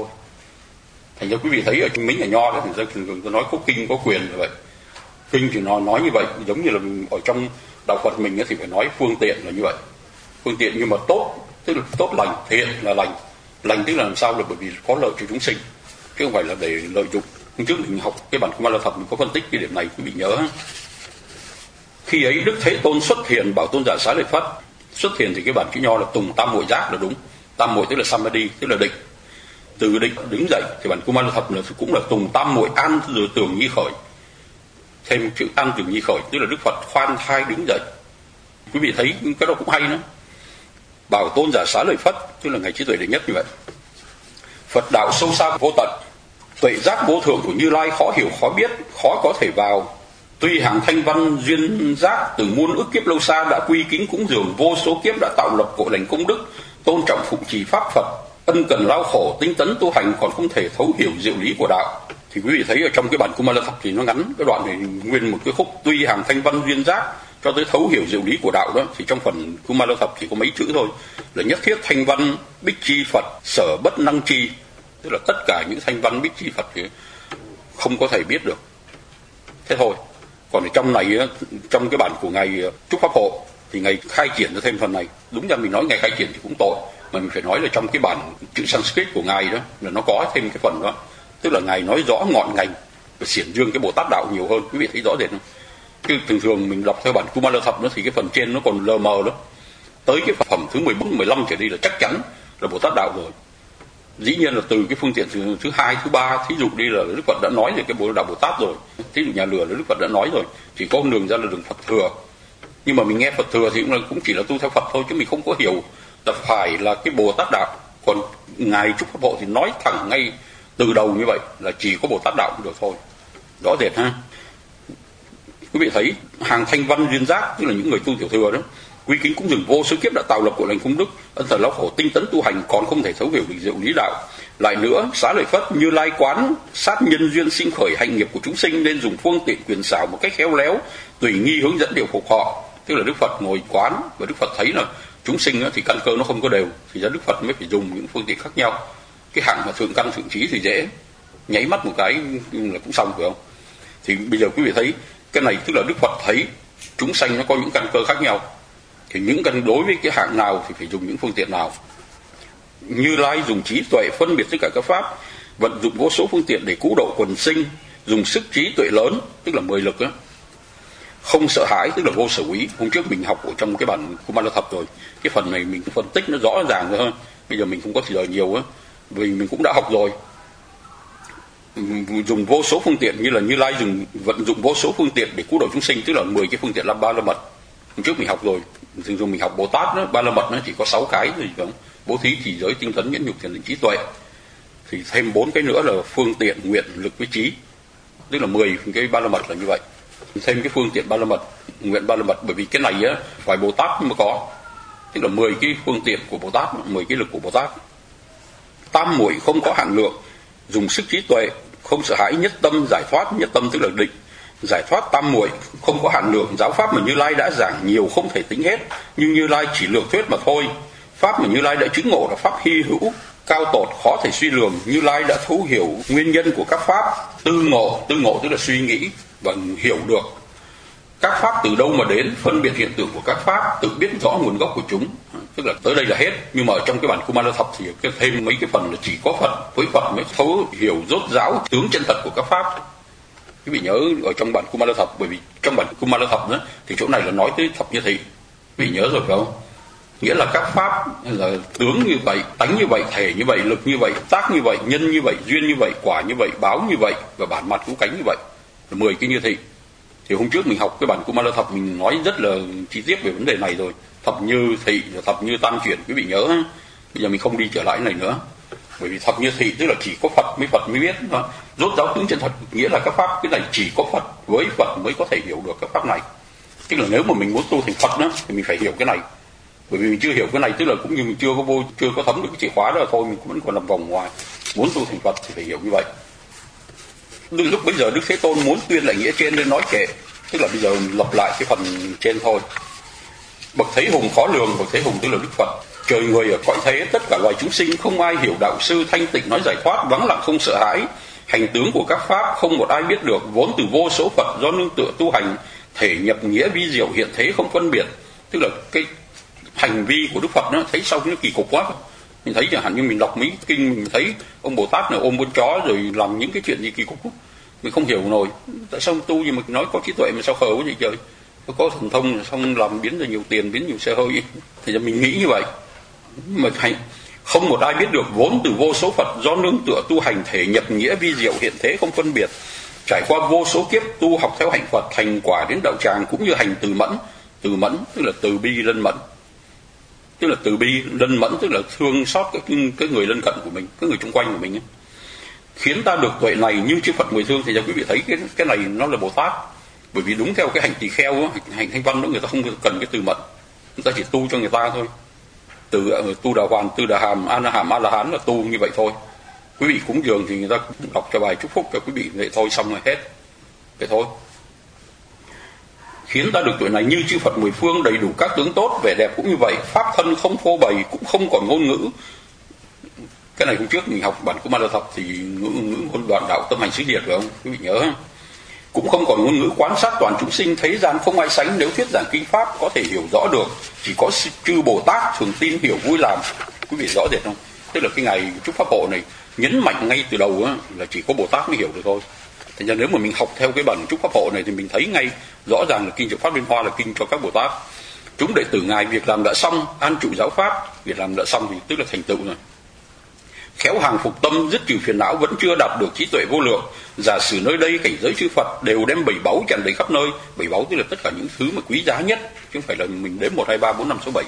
Thành ra quý vị thấy ở trong mấy nhà Nho đó thì thường nói có kinh có quyền như vậy. Kinh thì nó nói như vậy, giống như là ở trong đạo Phật mình thì phải nói phương tiện là như vậy. Phương tiện nhưng mà tốt tức là tốt lành, thiện là lành. Lành tức là làm sao, là bởi vì có lợi cho chúng sinh, chứ không phải là để lợi dụng. Hôm trước mình học cái bản Ma La Thật mình có phân tích cái điểm này, quý vị nhớ. Khi ấy Đức Thế Tôn xuất hiện bảo tôn giả Xá Lợi Phất. Xuất hiện thì cái bản chữ Nho là tùng tam muội giác là đúng. Tam muội tức là samadhi, tức là định. Từ định đứng dậy thì bản Ma La Thật là cũng là tùng tam muội an tưởng nhi khởi. Thêm chữ an tưởng nhi khởi tức là Đức Phật khoan thai đứng dậy. Quý vị thấy cái đó cũng hay nữa. Bảo tôn giả xá lợi Phất, tức là ngày trí tuệ đệ nhất như vậy. Phật đạo sâu xa vô tận, tuệ giác vô thượng của Như Lai khó hiểu khó biết, khó có thể vào. Tuy hàng thanh văn duyên giác từ muôn ức kiếp lâu xa đã quy kính cúng dường, vô số kiếp đã tạo lập cội lành công đức, tôn trọng phụng trì pháp Phật, ân cần lao khổ tinh tấn tu hành, còn không thể thấu hiểu diệu lý của đạo. Thì quý vị thấy ở trong cái bản Kumala Thập thì nó ngắn, cái đoạn này nguyên một cái khúc tuy hàng thanh văn duyên giác cho tới thấu hiểu diệu lý của đạo đó, thì trong phần Kumala Thập chỉ có mấy chữ thôi, là nhất thiết thanh văn bích chi Phật sở bất năng chi, tức là tất cả những thanh văn bích chi Phật thì không có thể biết được. Thế thôi. Còn ở trong này, trong cái bản của ngài Trúc Pháp Hộ thì ngài khai triển cho thêm phần này. Đúng ra mình nói ngài khai triển thì cũng tội, mà mình phải nói là trong cái bản chữ Sanskrit của ngài đó là nó có thêm cái phần đó, tức là ngài nói rõ ngọn ngành và xiển dương cái Bồ Tát đạo nhiều hơn. Quý vị thấy rõ rệt không? Chứ thường thường mình đọc theo bản Kumala Thập đó thì cái phần trên nó còn lờ mờ đó, tới cái phẩm thứ 14, 15 trở đi là chắc chắn là Bồ Tát đạo rồi. Dĩ nhiên là từ cái phương tiện thứ hai, thứ ba, thí dụ đi là Đức Phật đã nói về cái Bồ Đạo Bồ Tát rồi, thí dụ nhà lửa là Đức Phật đã nói rồi, chỉ có đường ra là đường Phật thừa. Nhưng mà mình nghe Phật thừa thì cũng chỉ là tu theo Phật thôi, chứ mình không có hiểu là phải là cái Bồ Tát đạo. Còn ngài Trúc Pháp Hộ thì nói thẳng ngay từ đầu như vậy là chỉ có Bồ Tát đạo cũng được thôi. Rõ rệt ha. Quý vị thấy hàng thanh văn duyên giác, tức là những người tu tiểu thừa đó, quy kính cúng dường vô số kiếp đã tạo lập cội lành công đức, ân cần lao khổ tinh tấn tu hành, còn không thể thấu hiểu được diệu lý đạo. Lại nữa, xá lợi Phất Như Lai quán sát nhân duyên sinh khởi hạnh nghiệp của chúng sinh, nên dùng phương tiện quyền xảo một cách khéo léo, tùy nghi hướng dẫn điều phục họ. Tức là Đức Phật ngồi quán và Đức Phật thấy là chúng sinh thì căn cơ nó không có đều, thì ra Đức Phật mới phải dùng những phương tiện khác nhau. Cái hạng mà thượng căn thượng trí thì dễ, nháy mắt một cái là cũng xong, phải không? Thì bây giờ quý vị thấy cái này, tức là Đức Phật thấy chúng sanh nó có những căn cơ khác nhau, thì những căn đối với cái hạng nào thì phải dùng những phương tiện nào. Như Lai dùng trí tuệ phân biệt tất cả các pháp, vận dụng vô số phương tiện để cứu độ quần sinh, dùng sức trí tuệ lớn, tức là 10 lực đó. Không sợ hãi, tức là vô sở úy. Hôm trước mình học ở trong cái bản Kumala Thập rồi, cái phần này mình phân tích nó rõ ràng hơn. Bây giờ mình không có thời giờ nhiều á, vì mình cũng đã học rồi. Dùng vô số phương tiện, như là Như Lai vận dụng vô số phương tiện để cứu độ chúng sinh, tức là 10 cái phương tiện Ba La Mật. Hôm trước mình học rồi, thường thường mình học Bồ Tát đó, Ba La Mật nó chỉ có 6 cái thôi, phải không? Bố thí, trì giới, tinh tấn, nhẫn nhục, thiền định, trí tuệ. Thì thêm 4 cái nữa là phương tiện, nguyện, lực với trí, tức là 10 cái Ba La Mật là như vậy. Thêm cái phương tiện Ba La Mật, nguyện Ba La Mật, bởi vì cái này á phải Bồ Tát mới có, tức là 10 cái phương tiện của Bồ Tát, 10 cái lực của Bồ Tát. Tam muội không có hạn lượng, dùng sức trí tuệ, không sợ hãi, nhất tâm giải thoát. Nhất tâm tức là định, giải thoát tam muội không có hạn lượng. Giáo pháp mà Như Lai đã giảng nhiều không thể tính hết, nhưng Như Lai chỉ lược thuyết mà thôi. Pháp mà Như Lai đã chứng ngộ là pháp hy hữu, cao tột, khó thể suy lường. Như Lai đã thấu hiểu nguyên nhân của các pháp, tư ngộ tức là suy nghĩ và hiểu được các pháp từ đâu mà đến, phân biệt hiện tượng của các pháp, tự biết rõ nguồn gốc của chúng. Tức là tới đây là hết. Nhưng mà ở trong cái bản Kumala Thập thì thêm mấy cái phần là chỉ có Phật với Phật mới thấu hiểu rốt ráo tướng chân thật của các pháp. Quý vị nhớ ở trong bản Kumala Thập, bởi vì trong bản Kumala Thập đó thì chỗ này là nói tới thập như thị. Quý vị nhớ rồi phải không? Nghĩa là các pháp là tướng như vậy, tánh như vậy, thể như vậy, lực như vậy, tác như vậy, nhân như vậy, duyên như vậy, quả như vậy, báo như vậy và bản mặt cứu cánh như vậy, là 10 cái như thị. Thì hôm trước mình học cái bản Kumala Thập mình nói rất là chi tiết về vấn đề này rồi, thập như thị, thập như tam chuyển, quý vị nhớ. Bây giờ mình không đi trở lại này nữa, bởi vì thập như thị tức là chỉ có Phật mới biết. Rốt ráo tướng chân thật nghĩa là các pháp cái này chỉ có Phật với Phật mới có thể hiểu được các pháp này. Tức là nếu mà mình muốn tu thành Phật đó thì mình phải hiểu cái này, bởi vì mình chưa hiểu cái này, tức là cũng như mình chưa có thấm được cái chìa khóa đó thôi, mình cũng vẫn còn nằm vòng ngoài. Muốn tu thành Phật thì phải hiểu như vậy. Lúc bây giờ Đức Thế Tôn muốn tuyên lại nghĩa trên nên nói kệ, tức là bây giờ mình lặp lại cái phần trên thôi. Bậc Thế Hùng khó lường, bậc Thế Hùng tức là Đức Phật. Trời người ở cõi thế, tất cả loài chúng sinh không ai hiểu đạo sư thanh tịnh nói giải thoát, vắng lặng không sợ hãi. Hành tướng của các pháp không một ai biết được, vốn từ vô số Phật do nương tựa tu hành, thể nhập nghĩa vi diệu hiện thế không phân biệt. Tức là cái hành vi của Đức Phật nó thấy sau nó kỳ cục quá. Mình thấy chẳng hạn như mình đọc mấy kinh, mình thấy ông Bồ Tát này ôm con chó rồi làm những cái chuyện gì kỳ cục đó. Mình không hiểu nổi tại sao tu gì mà nói có trí tuệ mà sao khờ quá vậy trời, có thần thông xong làm biến ra nhiều tiền, biến nhiều xe hơi. Thì giờ mình nghĩ như vậy, mà không một ai biết được, vốn từ vô số Phật do nương tựa tu hành, thể nhập nghĩa vi diệu hiện thế không phân biệt, trải qua vô số kiếp tu học theo hạnh Phật, thành quả đến đạo tràng cũng như hành từ mẫn, Từ mẫn tức là từ bi lân mẫn, tức là từ bi lân mẫn tức là thương xót cái người lân cận của mình, cái người xung quanh của mình ấy. Khiến ta được tuệ này như chư Phật mười phương. Thì quý vị thấy cái này nó là Bồ Tát. Bởi vì đúng theo cái hành tỳ kheo đó, hành thanh văn đó, người ta không cần cái từ mẫn, người ta chỉ tu cho người ta thôi. Từ tu đà hoàn, tu đà hàm, a la hán là tu như vậy thôi. Quý vị cúng dường thì người ta đọc cho bài chúc phúc cho quý vị vậy thôi, xong rồi hết vậy thôi. Khiến ta được tuệ này như chư Phật mười phương, đầy đủ các tướng tốt, vẻ đẹp cũng như vậy, pháp thân không phô bày, cũng không còn ngôn ngữ. Cái này hôm trước mình học bản của Ma La Thập thì ngữ ngôn đoạn đạo tâm hành xứ diệt, phải không? Quý vị nhớ. Cũng không còn ngôn ngữ quán sát toàn chúng sinh, thấy gian không ai sánh, nếu thuyết giảng kinh pháp có thể hiểu rõ được, chỉ có chư Bồ Tát thường tin hiểu vui làm. Quý vị rõ rệt không? Tức là cái ngày chúc pháp hộ này nhấn mạnh ngay từ đầu là chỉ có Bồ Tát mới hiểu được thôi. Thành ra nếu mà mình học theo cái bản chúc pháp hộ này thì mình thấy ngay rõ ràng là kinh Diệu Pháp Liên Hoa là kinh cho các Bồ Tát. Chúng đệ tử ngài việc làm đã xong, an trụ giáo pháp. Việc làm đã xong thì tức là thành tựu rồi. Khéo hàng phục tâm, dứt trừ phiền não, vẫn chưa đạt được trí tuệ vô lượng. Giả sử nơi đây cảnh giới chư Phật đều đem bảy báu tràn đầy khắp nơi. Bảy báu tức là tất cả những thứ mà quý giá nhất, chứ không phải là mình đếm 1, 2, 3, 4, 5, 6, 7.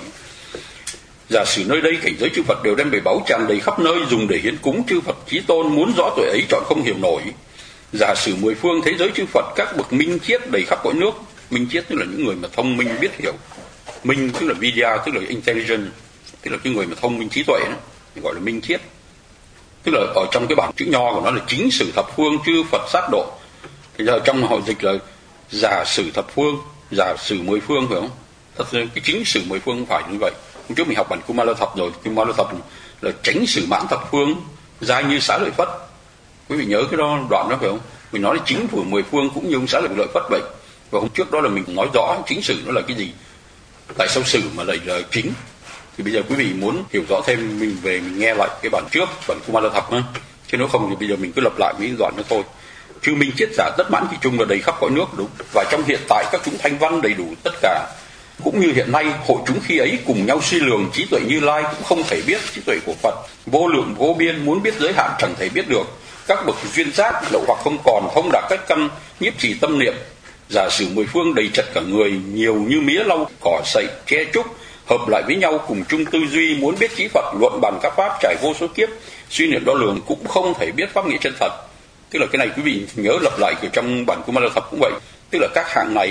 Giả sử nơi đây cảnh giới chư Phật đều đem bảy báu tràn đầy khắp nơi, dùng để hiến cúng chư Phật chí tôn, muốn rõ tuệ ấy chọn không hiểu nổi. Giả sử mười phương thế giới chư Phật các bậc minh triết đầy khắp cõi nước. Minh triết tức là những người mà thông minh biết hiểu. Minh tức là vidya, tức là intelligent, tức là cái người mà thông minh trí tuệ đó, gọi là minh triết. Tức là ở trong cái bản chữ nho của nó là chính sử thập phương chư Phật sát độ. Thì giờ trong họ dịch là giả sử thập phương, giả sử mười phương, phải không? Thật ra cái chính sử mười phương không phải như vậy. Hôm trước mình học bản Kumala Thập rồi, Kumala Thập là tránh sử mãn thập phương, giai như xá lợi Phất. Quý vị nhớ cái đó đoạn đó phải không? Mình nói là chính của mười phương cũng như ông xá lợi Phất vậy. Và hôm trước đó là mình nói rõ chính sử nó là cái gì, tại sao sử mà lại là chính. Thì bây giờ quý vị muốn hiểu rõ thêm, mình về mình nghe lại cái bản trước, bản Kumala Thập ha. Chứ nếu không thì bây giờ mình cứ lặp lại mấy đoạn đó thôi. Chư minh triết giả tất mãn kỳ trung là đầy khắp cõi nước, đúng. Và trong hiện tại các chúng thanh văn đầy đủ tất cả. Cũng như hiện nay hội chúng khi ấy cùng nhau suy lường, trí tuệ Như Lai cũng không thể biết trí tuệ của Phật, vô lượng vô biên, muốn biết giới hạn chẳng thể biết được. Các bậc duyên giác lậu hoặc không còn, thông đạt cách căn, nhiếp trì tâm niệm. Giả sử mười phương đầy chật cả người, nhiều như mía lau cỏ sậy che trúc, hợp lại với nhau cùng chung tư duy, muốn biết trí Phật, luận bàn các pháp trải vô số kiếp, suy niệm đo lường cũng không thể biết pháp nghĩa chân thật. Tức là cái này quý vị nhớ lặp lại ở trong bản Kumala Thập cũng vậy. Tức là các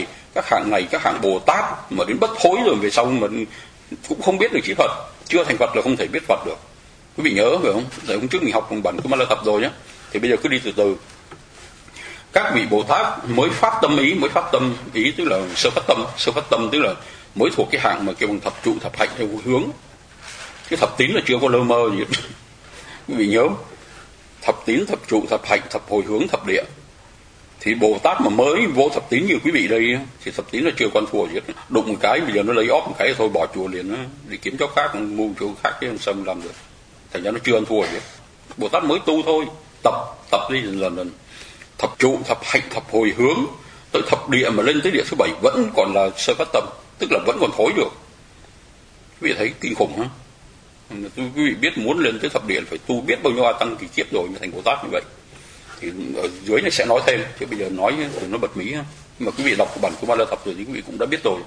hạng Bồ Tát mà đến bất thối rồi về sau mà cũng không biết được trí Phật, chưa thành Phật là không thể biết Phật được. Quý vị nhớ phải không? Rồi hôm trước mình học bản Kumala Thập rồi nhé. Thì bây giờ cứ đi từ từ. Các vị Bồ Tát mới phát tâm ý tức là sơ phát tâm tức là mới thuộc cái hạng mà kêu bằng thập trụ thập hạnh theo hướng. Cái thập tín là chưa có lơ mơ gì. Quý vị nhớ thập tín, thập trụ, thập hạnh, thập hồi hướng, thập địa. Thì Bồ Tát mà mới vô thập tín như quý vị đây thì thập tín là chưa con thua gì hết. Đụng một cái bây giờ nó lấy óp một cái thôi bỏ chùa liền đó, đi kiếm chỗ khác, mua chỗ khác chứ làm sao làm được. Thành ra nó chưa ăn thua gì hết. Bồ Tát mới tu thôi, tập đi dần. Thập trụ, thập hạnh, thập hồi hướng, tới thập địa mà lên tới địa thứ 7 vẫn còn là sơ phát tâm, tức là vẫn còn thối được. Quý vị thấy kinh khủng hả? Quý vị biết muốn lên tới thập địa phải tu biết bao nhiêu A Tăng kỳ kiếp rồi mới thành Bồ Tát như vậy. Thì ở dưới này sẽ nói thêm, chứ bây giờ nói thì nó bật mí. Nhưng mà quý vị đọc của bản của Ma La Thập rồi thì quý vị cũng đã biết rồi.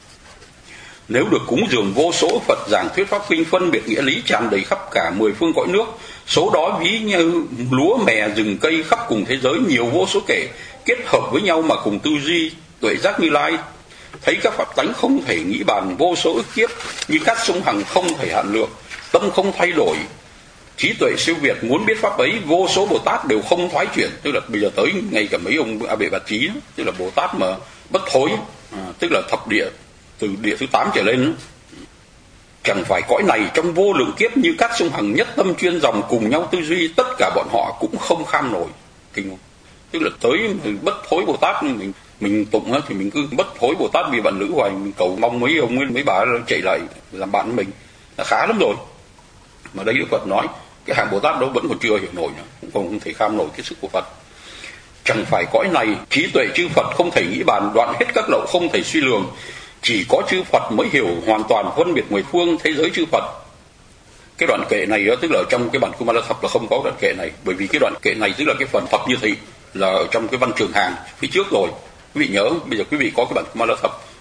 Nếu được cúng dường vô số Phật giảng thuyết pháp kinh phân biệt nghĩa lý tràn đầy khắp cả 10 phương cõi nước, số đó ví như lúa mè rừng cây khắp cùng thế giới nhiều vô số kể, kết hợp với nhau mà cùng tư duy tuệ giác Như Lai, thấy các pháp tánh không thể nghĩ bàn vô số ức kiếp, như các sông hằng không thể hạn lược, tâm không thay đổi, trí tuệ siêu việt, muốn biết pháp ấy vô số Bồ Tát đều không thoái chuyển. Tức là bây giờ tới ngay cả mấy ông A Bệ Bạt Trí, tức là Bồ Tát mà bất thối, tức là thập địa từ địa thứ 8 trở lên. Chẳng phải cõi này trong vô lượng kiếp như các sông hằng nhất tâm chuyên dòng cùng nhau tư duy, tất cả bọn họ cũng không kham nổi. Kinh không? Tức là tới bất thối Bồ Tát mình tụng thì mình cứ bất thối Bồ Tát vì bạn lữ hoài, mình cầu mong mấy ông mấy bà chạy lại làm bạn với mình là khá lắm rồi. Mà đây Đức Phật nói cái hạng Bồ Tát đó vẫn còn chưa hiểu nổi nữa, cũng không thể kham nổi cái sức của Phật. Chẳng phải cõi này trí tuệ chư Phật không thể nghĩ bàn, đoạn hết các lậu không thể suy lường, chỉ có chư Phật mới hiểu hoàn toàn phân biệt mười phương thế giới chư Phật. Cái đoạn kệ này đó, tức là trong cái bản Kumala Thập là không có đoạn kệ này, bởi vì cái đoạn kệ này tức là cái phần thập như thị là ở trong cái văn Trường Hàng phía trước rồi. Quý vị nhớ bây giờ quý vị có cái bản Kumala Thập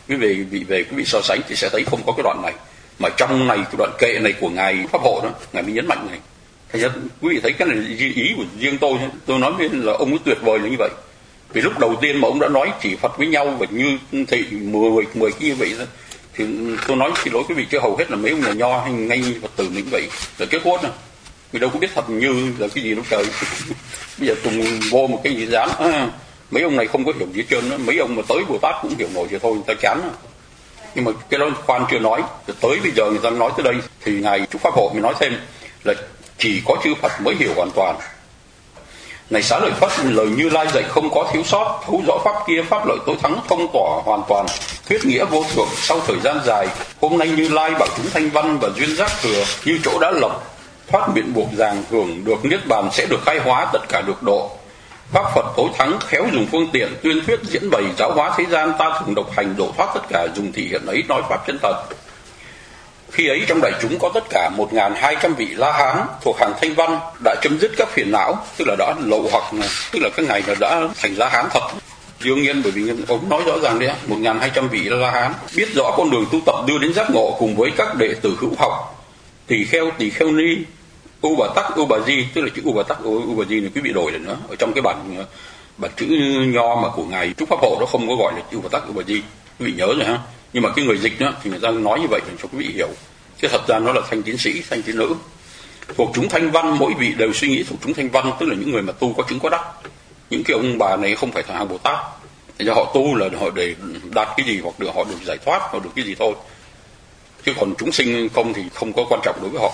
quý vị so sánh thì sẽ thấy không có cái đoạn này, mà trong này cái đoạn kệ này của ngài Pháp Hộ đó, ngài mới nhấn mạnh này. Thành ra quý vị thấy cái này ý của riêng tôi nói với là ông ấy tuyệt vời là như vậy. Vì lúc đầu tiên mà ông đã nói chỉ Phật với nhau và như thị 10 cái như vậy thôi, thì tôi nói xin lỗi quý vị chứ hầu hết là mấy ông nhà nho hay ngay Phật tử mình vậy là kết hốt nè, vì đâu có biết thật như là cái gì đâu trời. Bây giờ tùng vô một cái gì dán mấy ông này không có hiểu gì hết trơn đó. Mấy ông mà tới Bồ Tát cũng hiểu nổi thì thôi, người ta chán đó. Nhưng mà cái đó khoan chưa nói, tới bây giờ người ta nói tới đây thì ngài Trúc Pháp Hộ mới nói thêm là chỉ có chư Phật mới hiểu hoàn toàn. Này xá lợi Phất, lời Như Lai dạy không có thiếu sót, thấu rõ pháp kia, pháp lợi tối thắng, thông tỏ hoàn toàn, thuyết nghĩa vô thượng. Sau thời gian dài, hôm nay Như Lai bảo chúng thanh văn và duyên giác thừa như chỗ đã lập, thoát miệng buộc ràng, hưởng được niết bàn sẽ được khai hóa, tất cả được độ. Pháp Phật tối thắng khéo dùng phương tiện tuyên thuyết diễn bày giáo hóa thế gian, ta thường độc hành độ thoát tất cả, dùng thị hiện ấy nói pháp chân thật. Khi ấy trong đại chúng có tất cả 1.200 vị La Hán thuộc hàng Thanh Văn đã chấm dứt các phiền não, tức là đã lậu hoặc, tức là các ngài đã thành La Hán thật. Đương nhiên bởi vì ông nói rõ ràng đấy, 1.200 vị La Hán biết rõ con đường tu tập đưa đến giác ngộ cùng với các đệ tử hữu học, tỳ kheo ni, U Bà Tắc, U Bà Di, tức là chữ U Bà Tắc, U Bà Di này quý vị đổi lại nữa. Ở trong cái bản chữ nho mà của ngài Trúc Pháp Hộ nó không có gọi là chữ U Bà Tắc, U Bà Di, quý vị nhớ rồi ha. Nhưng mà cái người dịch đó thì người ta nói như vậy để cho quý vị hiểu, chứ thật ra nó là thanh tiến sĩ, thanh tiến nữ. Thuộc chúng Thanh Văn, mỗi vị đều suy nghĩ thuộc chúng Thanh Văn, tức là những người mà tu có chứng có đắc. Những cái ông bà này không phải là hàng Bồ Tát, để cho họ tu là họ để đạt cái gì, hoặc được họ được giải thoát, hoặc được cái gì thôi. Chứ còn chúng sinh không thì không có quan trọng đối với họ.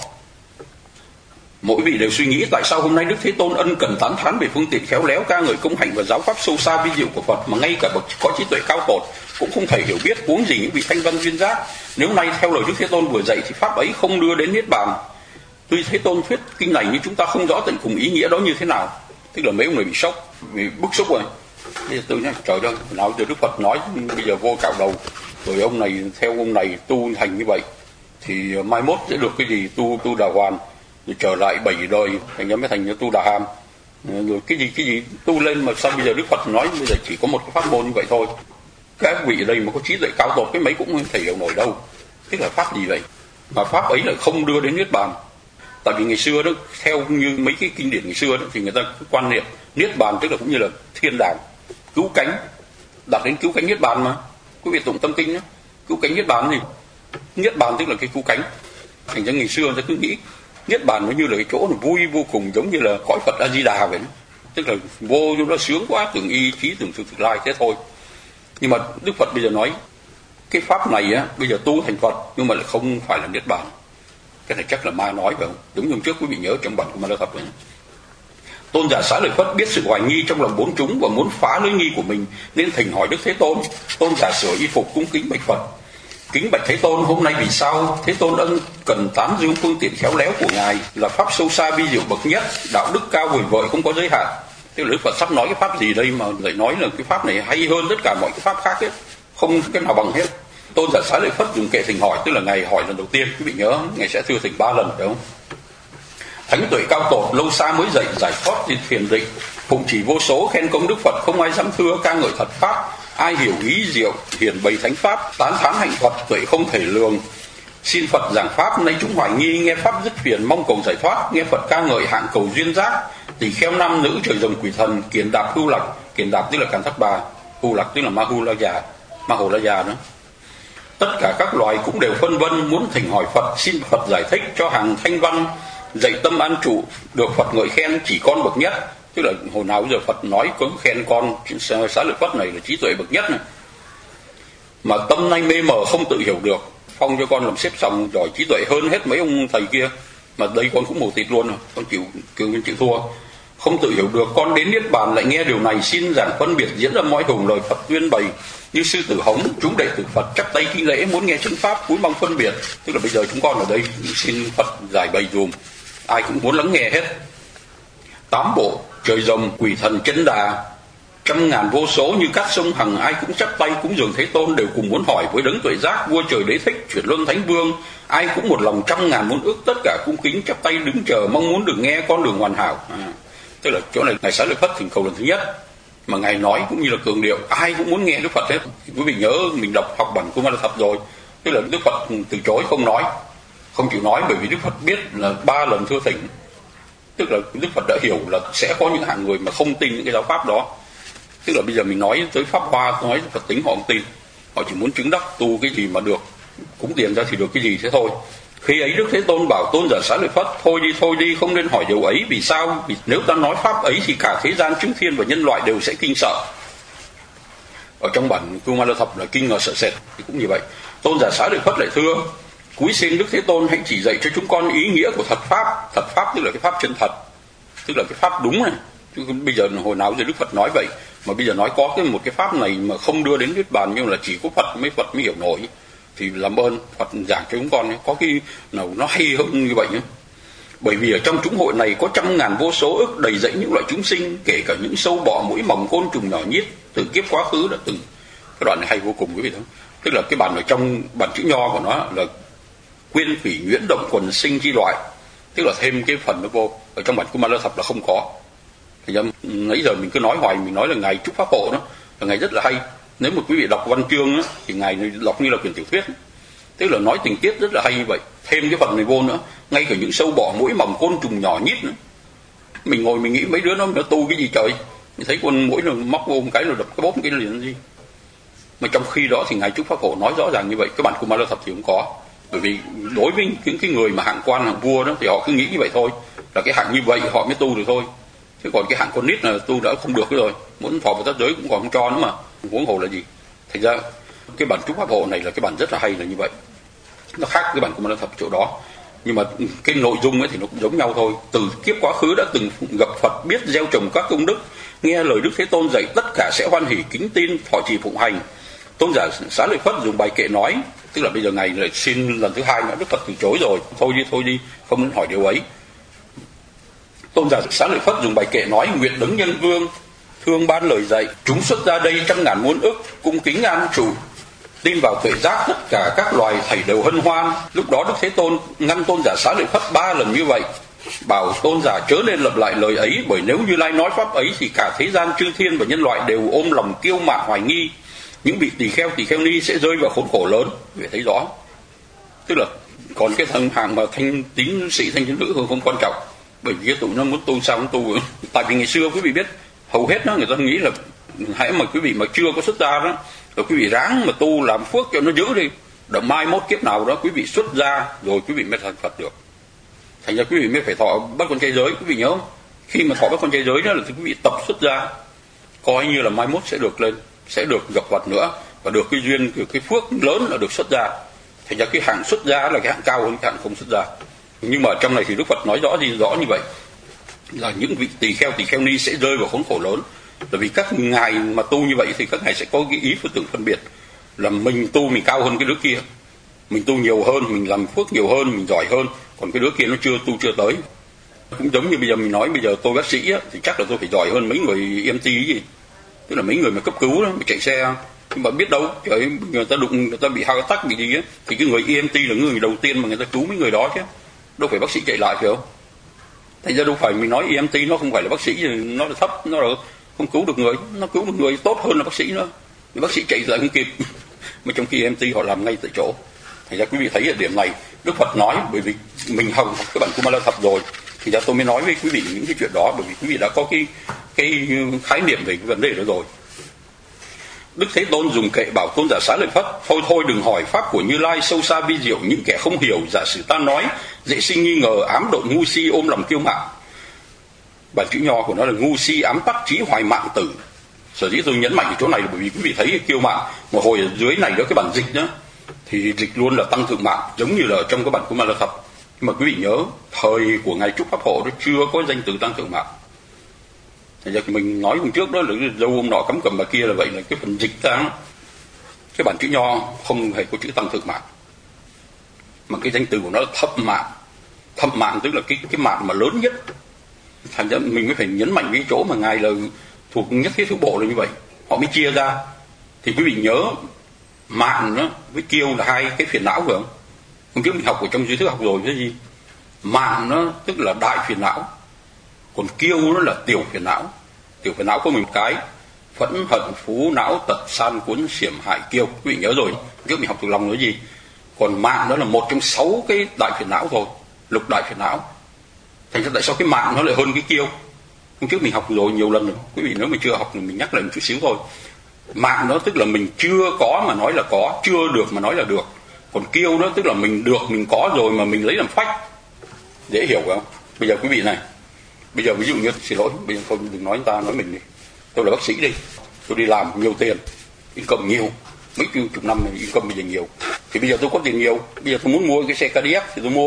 Mỗi vị đều suy nghĩ tại sao hôm nay Đức Thế Tôn ân cần tán thán về phương tiện khéo léo ca ngợi công hạnh và giáo pháp sâu xa vi diệu của Phật, mà ngay cả bậc có trí tuệ cao tột cũng không thể hiểu biết, huống gì những vị thanh văn duyên giác. Nếu nay theo lời Đức Thế Tôn vừa dạy thì pháp ấy không đưa đến niết bàn. Tuy Thế Tôn thuyết kinh này nhưng chúng ta không rõ tận cùng ý nghĩa đó như thế nào. Tức là mấy ông này bị sốc, bị bức xúc rồi. Bây giờ tôi nói trời ơi, nào giờ Đức Phật nói bây giờ vô cạo đầu, rồi ông này theo ông này tu thành như vậy thì mai mốt sẽ được cái gì, tu đà hoàn, rồi trở lại 7 đời thành ra mới thành tu đà hàm, rồi cái gì tu lên, mà sao bây giờ Đức Phật nói bây giờ chỉ có một cái pháp môn như vậy thôi. Các vị ở đây mà có trí tuệ cao tột cái mấy cũng không thể hiểu nổi đâu. Tức là pháp gì vậy mà pháp ấy lại không đưa đến niết bàn? Tại vì ngày xưa đó, theo như mấy cái kinh điển ngày xưa đó, thì người ta quan niệm niết bàn tức là cũng như là thiên đàng, cứu cánh, đạt đến cứu cánh niết bàn mà. Quý vị tụng tâm kinh đó, cứu cánh niết bàn gì? Niết bàn tức là cái cứu cánh. Thành ra ngày xưa người ta cứ nghĩ niết bàn nó như là cái chỗ nó vui vô cùng, giống như là cõi Phật A Di Đà vậy đó. Tức là vô nó sướng quá, tưởng y trí tưởng thực lai thế thôi. Nhưng mà Đức Phật bây giờ nói cái pháp này á, bây giờ tu thành Phật nhưng mà lại không phải là niết bàn. Cái này chắc là ma nói phải không? Đúng như trước quý vị nhớ trong bản của Ma La Thập vậy. Tôn giả Xá Lợi Phất biết sự hoài nghi trong lòng bốn chúng và muốn phá lưới nghi của mình, nên thỉnh hỏi Đức Thế Tôn. Tôn giả sửa y phục cung kính bạch Phật: kính bạch Thế Tôn, hôm nay vì sao Thế Tôn ân cần tán dương phương tiện khéo léo của ngài là pháp sâu xa vi diệu bậc nhất, đạo đức cao vời vợi không có giới hạn. Tức là Đức Phật sắp nói cái pháp gì đây mà lại nói là cái pháp này hay hơn tất cả mọi cái pháp khác hết, không cái nào bằng hết. Tôn giả Xá Lợi Phất dùng kệ thỉnh hỏi, tức là ngài hỏi lần đầu tiên, quý vị nhớ ngài sẽ thưa thỉnh 3 lần phải không? Thánh tuệ cao tột lâu xa mới dậy, giải thoát diệt phiền định, phụng chỉ vô số, khen công Đức Phật không ai dám thưa, ca ngợi thật pháp, ai hiểu ý diệu, hiển bày thánh pháp, tán thán hạnh Phật tuệ không thể lường. Xin Phật giảng pháp, nay chúng hoài nghi, nghe pháp dứt phiền, mong cầu giải thoát, nghe Phật ca ngợi hạng cầu duyên giác, tỳ kheo nam nữ, trời rồng quỷ thần, kiền đạp hưu lạc, kiền đạp tức là Càn Thắc Bà, hưu lạc tức là Ma Hồ La Già đó. Tất cả các loài cũng đều phân vân muốn thỉnh hỏi Phật, xin Phật giải thích cho hàng Thanh Văn, dạy tâm an trụ, được Phật ngợi khen chỉ con bậc nhất. Tức là hồi nào giờ Phật nói có khen con Xá Lợi Phất này là trí tuệ bậc nhất này, mà tâm nay mê mờ không tự hiểu được, phong cho con làm xếp sòng giỏi trí tuệ hơn hết mấy ông thầy kia, mà đây con cũng mù tịt luôn rồi, con chịu thua, không tự hiểu được. Con đến niết bàn lại nghe điều này, xin giảng phân biệt diễn âm mọi hùng lời Phật tuyên bày, như sư tử hống chúng đệ tử Phật chắp tay kinh lễ muốn nghe chân pháp, cúi mong phân biệt. Tức là bây giờ chúng con ở đây xin Phật giải bày dùm, ai cũng muốn lắng nghe hết. 8 bộ trời rồng quỷ thần chân đà, trăm ngàn vô số như cát sông Hằng, ai cũng chắp tay cúng dường Thế Tôn, đều cùng muốn hỏi với đấng tuệ giác, vua trời đế thích chuyển luân thánh vương, ai cũng một lòng trăm ngàn muốn ước, tất cả cung kính chắp tay đứng chờ mong muốn được nghe con đường hoàn hảo. Tức là chỗ này ngài Xá Lợi Phất thỉnh cầu lần thứ nhất, mà ngài nói cũng như là cường điệu ai cũng muốn nghe Đức Phật hết. Quý vị nhớ mình đọc học bản Kumara Thập rồi, tức là Đức Phật từ chối không nói, không chịu nói, bởi vì Đức Phật biết là 3 lần thưa thỉnh, tức là Đức Phật đã hiểu là sẽ có những hạng người mà không tin những cái giáo pháp đó. Tức là bây giờ mình nói tới pháp hoa, nói Phật tính họ không tin, họ chỉ muốn chứng đắc tu cái gì mà được, cúng tiền ra thì được cái gì thế thôi. Khi ấy Đức Thế Tôn bảo tôn giả Xá Lợi Phất, thôi đi, không nên hỏi điều ấy. Vì sao? Vì nếu ta nói pháp ấy thì cả thế gian chúng thiên và nhân loại đều sẽ kinh sợ. Ở trong bản Kumara Thập là kinh ngờ sợ sệt, thì cũng như vậy. Tôn giả Xá Lợi Phất lại thưa, cúi xin Đức Thế Tôn hãy chỉ dạy cho chúng con ý nghĩa của thật pháp. Thật pháp tức là cái pháp chân thật, tức là cái pháp đúng này. Chứ bây giờ hồi nào giờ Đức Phật nói vậy, mà bây giờ nói có một cái pháp này mà không đưa đến niết bàn, nhưng là chỉ có Phật mới hiểu nổi, thì làm ơn Phật giảng cho chúng con nhé. Có cái nào nó hay hơn như vậy nhé. Bởi vì ở trong chúng hội này có trăm ngàn vô số ức đầy dẫy những loại chúng sinh, kể cả những sâu bọ muỗi mầm côn trùng nhỏ nhít từ kiếp quá khứ đã từng. Cái đoạn này hay vô cùng quý vị thấy. Tức là cái bản ở trong bản chữ nho của nó là quyên phỉ nhuyễn động quần sinh chi loại, tức là thêm cái phần nó vô. Ở trong bản Kumara Thập là không có. Thì nãy giờ mình cứ nói hoài, mình nói là ngài chúc pháp hộ đó là ngài rất là hay. Nếu mà quý vị đọc văn chương đó, thì ngài đọc như là quyển tiểu thuyết, tức là nói tình tiết rất là hay như vậy. Thêm cái phần này vô nữa, ngay cả những sâu bọ muỗi mầm côn trùng nhỏ nhít nữa. Mình ngồi mình nghĩ mấy đứa nó tu cái gì trời, mình thấy con muỗi nó móc vô một cái rồi đập cái bóp cái nó liền gì. Mà trong khi đó thì ngài chúc pháp hộ nói rõ ràng như vậy. Các bản Kumara Thập thì không có, bởi vì đối với những cái người mà hạng quan hạng vua đó thì họ cứ nghĩ như vậy thôi, là cái hạng như vậy họ mới tu được thôi. Chứ còn cái hạng con nít là tu đã không được rồi, muốn thọ vào thế giới cũng còn không cho nữa mà, huống hồ là gì. Thành ra cái bản chúc pháp hộ này là cái bản rất là hay là như vậy. Nó khác cái bản Kumara Thập chỗ đó, nhưng mà cái nội dung ấy thì nó cũng giống nhau thôi. Từ kiếp quá khứ đã từng gặp Phật, biết gieo trồng các công đức, nghe lời Đức Thế Tôn dạy, tất cả sẽ hoan hỷ kính tin thọ trì phụng hành. Tôn giả Xá Lợi Phất dùng bài kệ nói, tức là bây giờ ngài lại xin lần thứ hai nữa, Đức Phật từ chối rồi, thôi đi, không nên hỏi điều ấy. Tôn giả Xá Lợi Phất dùng bài kệ nói, nguyện đấng nhân vương thương ban lời dạy, chúng xuất ra đây trăm ngàn muôn ức, cung kính an trụ, tin vào tuệ giác, tất cả các loài thảy đều hân hoan. Lúc đó Đức Thế Tôn ngăn tôn giả Xá Lợi Phất 3 lần như vậy, bảo tôn giả chớ nên lặp lại lời ấy, bởi nếu Như Lai nói pháp ấy thì cả thế gian chư thiên và nhân loại đều ôm lòng kiêu mạn hoài nghi, những vị tỳ kheo ni sẽ rơi vào khốn khổ lớn. Để thấy rõ, tức là còn cái thằng hàng mà thanh tín sĩ thanh tín nữ không quan trọng, bởi vì cái tụi nó muốn tu sao cũng tu. Tại vì ngày xưa quý vị biết, hầu hết đó người ta nghĩ là hãy mà quý vị mà chưa có xuất gia đó, rồi quý vị ráng mà tu làm phước cho nó giữ đi, đợi mai mốt kiếp nào đó quý vị xuất gia rồi quý vị mới thành Phật được. Thành ra quý vị mới phải thọ bắt con trai giới. Quý vị nhớ không? Khi mà thọ bắt con trai giới đó là quý vị tập xuất gia, coi như là mai mốt sẽ được lên, sẽ được gặp Phật nữa, và được cái duyên, cái phước lớn là được xuất gia. Thành ra cái hạng xuất gia là cái hạng cao hơn cái hạng không xuất gia. Nhưng mà trong này thì Đức Phật nói rõ như vậy, là những vị tỳ kheo ni sẽ rơi vào khốn khổ lớn. Bởi vì các ngài mà tu như vậy thì các ngài sẽ có cái ý tưởng phân biệt là mình tu mình cao hơn cái đứa kia, mình tu nhiều hơn, mình làm phước nhiều hơn, mình giỏi hơn, còn cái đứa kia nó chưa tới. Cũng giống như bây giờ mình nói bây giờ tôi bác sĩ á, thì chắc là tôi phải giỏi hơn mấy người EMT gì, tức là mấy người mà cấp cứu đó, mà chạy xe. Nhưng mà biết đâu trời, người ta đụng, người ta bị heart attack bị gì á, thì cái người EMT là người đầu tiên mà người ta cứu mấy người đó chứ, đâu phải bác sĩ chạy lại phải không? Thành ra đâu phải mình nói EMT nó không phải là bác sĩ, nó là thấp, nó là không cứu được người, nó cứu được người tốt hơn là bác sĩ nữa. Nhưng bác sĩ chạy lại không kịp, mà trong khi EMT họ làm ngay tại chỗ. Thành ra quý vị thấy ở điểm này Đức Phật nói, bởi vì mình học các bản Kumara Thập rồi, thì ra tôi mới nói với quý vị những cái chuyện đó, bởi vì quý vị đã có cái khái niệm về cái vấn đề đó rồi. Đức Thế Tôn dùng kệ bảo tôn giả Xá Lợi Phất, thôi đừng hỏi pháp của Như Lai sâu xa vi diệu, những kẻ không hiểu giả sử ta nói dễ sinh nghi ngờ, ám độn ngu si ôm lòng kiêu mạn. Bản chữ nho của nó là ngu si ám tắc trí hoài mạng tử. Sở dĩ tôi nhấn mạnh ở chỗ này là bởi vì quý vị thấy cái kiêu mạn, mà hồi ở dưới này đó cái bản dịch đó thì dịch luôn là tăng thượng mạng, giống như là trong cái bản Kumara Thập. Nhưng mà quý vị nhớ, thời của ngài Trúc Pháp Hộ nó chưa có danh từ tăng thượng mạng. Thành ra mình nói hôm trước đó là dâu ông nọ cắm cầm bà kia là vậy, là cái phần dịch ra cái bản chữ nho không hề có chữ tăng thượng mạng, mà cái danh từ của nó là thập mạng. Thập mạng tức là cái mạng mà lớn nhất. Thành ra mình mới phải nhấn mạnh cái chỗ mà ngài là thuộc nhất thiết hữu bộ là như vậy, họ mới chia ra. Thì quý vị nhớ mạng đó với kiêu là hai cái phiền não phải không? Hôm trước mình học ở trong duy thức học rồi cái gì? Mạng nó tức là đại phiền não, còn kiêu nó là tiểu phiền não. Tiểu phiền não có mình một cái, phẫn hận phú não tật san cuốn xiểm hại kiêu. Quý vị nhớ rồi, trước mình học thuộc lòng nói gì. Còn mạn đó là một trong 6 cái đại phiền não thôi, lục đại phiền não. Thành ra tại sao cái mạn nó lại hơn cái kiêu? Hôm trước mình học rồi nhiều lần rồi, quý vị nếu mình chưa học thì mình nhắc lại một chút xíu thôi. Mạn đó tức là mình chưa có mà nói là có, chưa được mà nói là được. Còn kiêu đó tức là mình được, mình có rồi mà mình lấy làm phách. Dễ hiểu không? Bây giờ quý vị này, bây giờ ví dụ như, xin lỗi, bây giờ thôi đừng nói người ta, nói mình đi. Tôi là bác sĩ đi, tôi đi làm nhiều tiền, income nhiều, mấy chục năm này income bây giờ nhiều. Thì bây giờ tôi có tiền nhiều, bây giờ tôi muốn mua cái xe Cadillac thì tôi mua.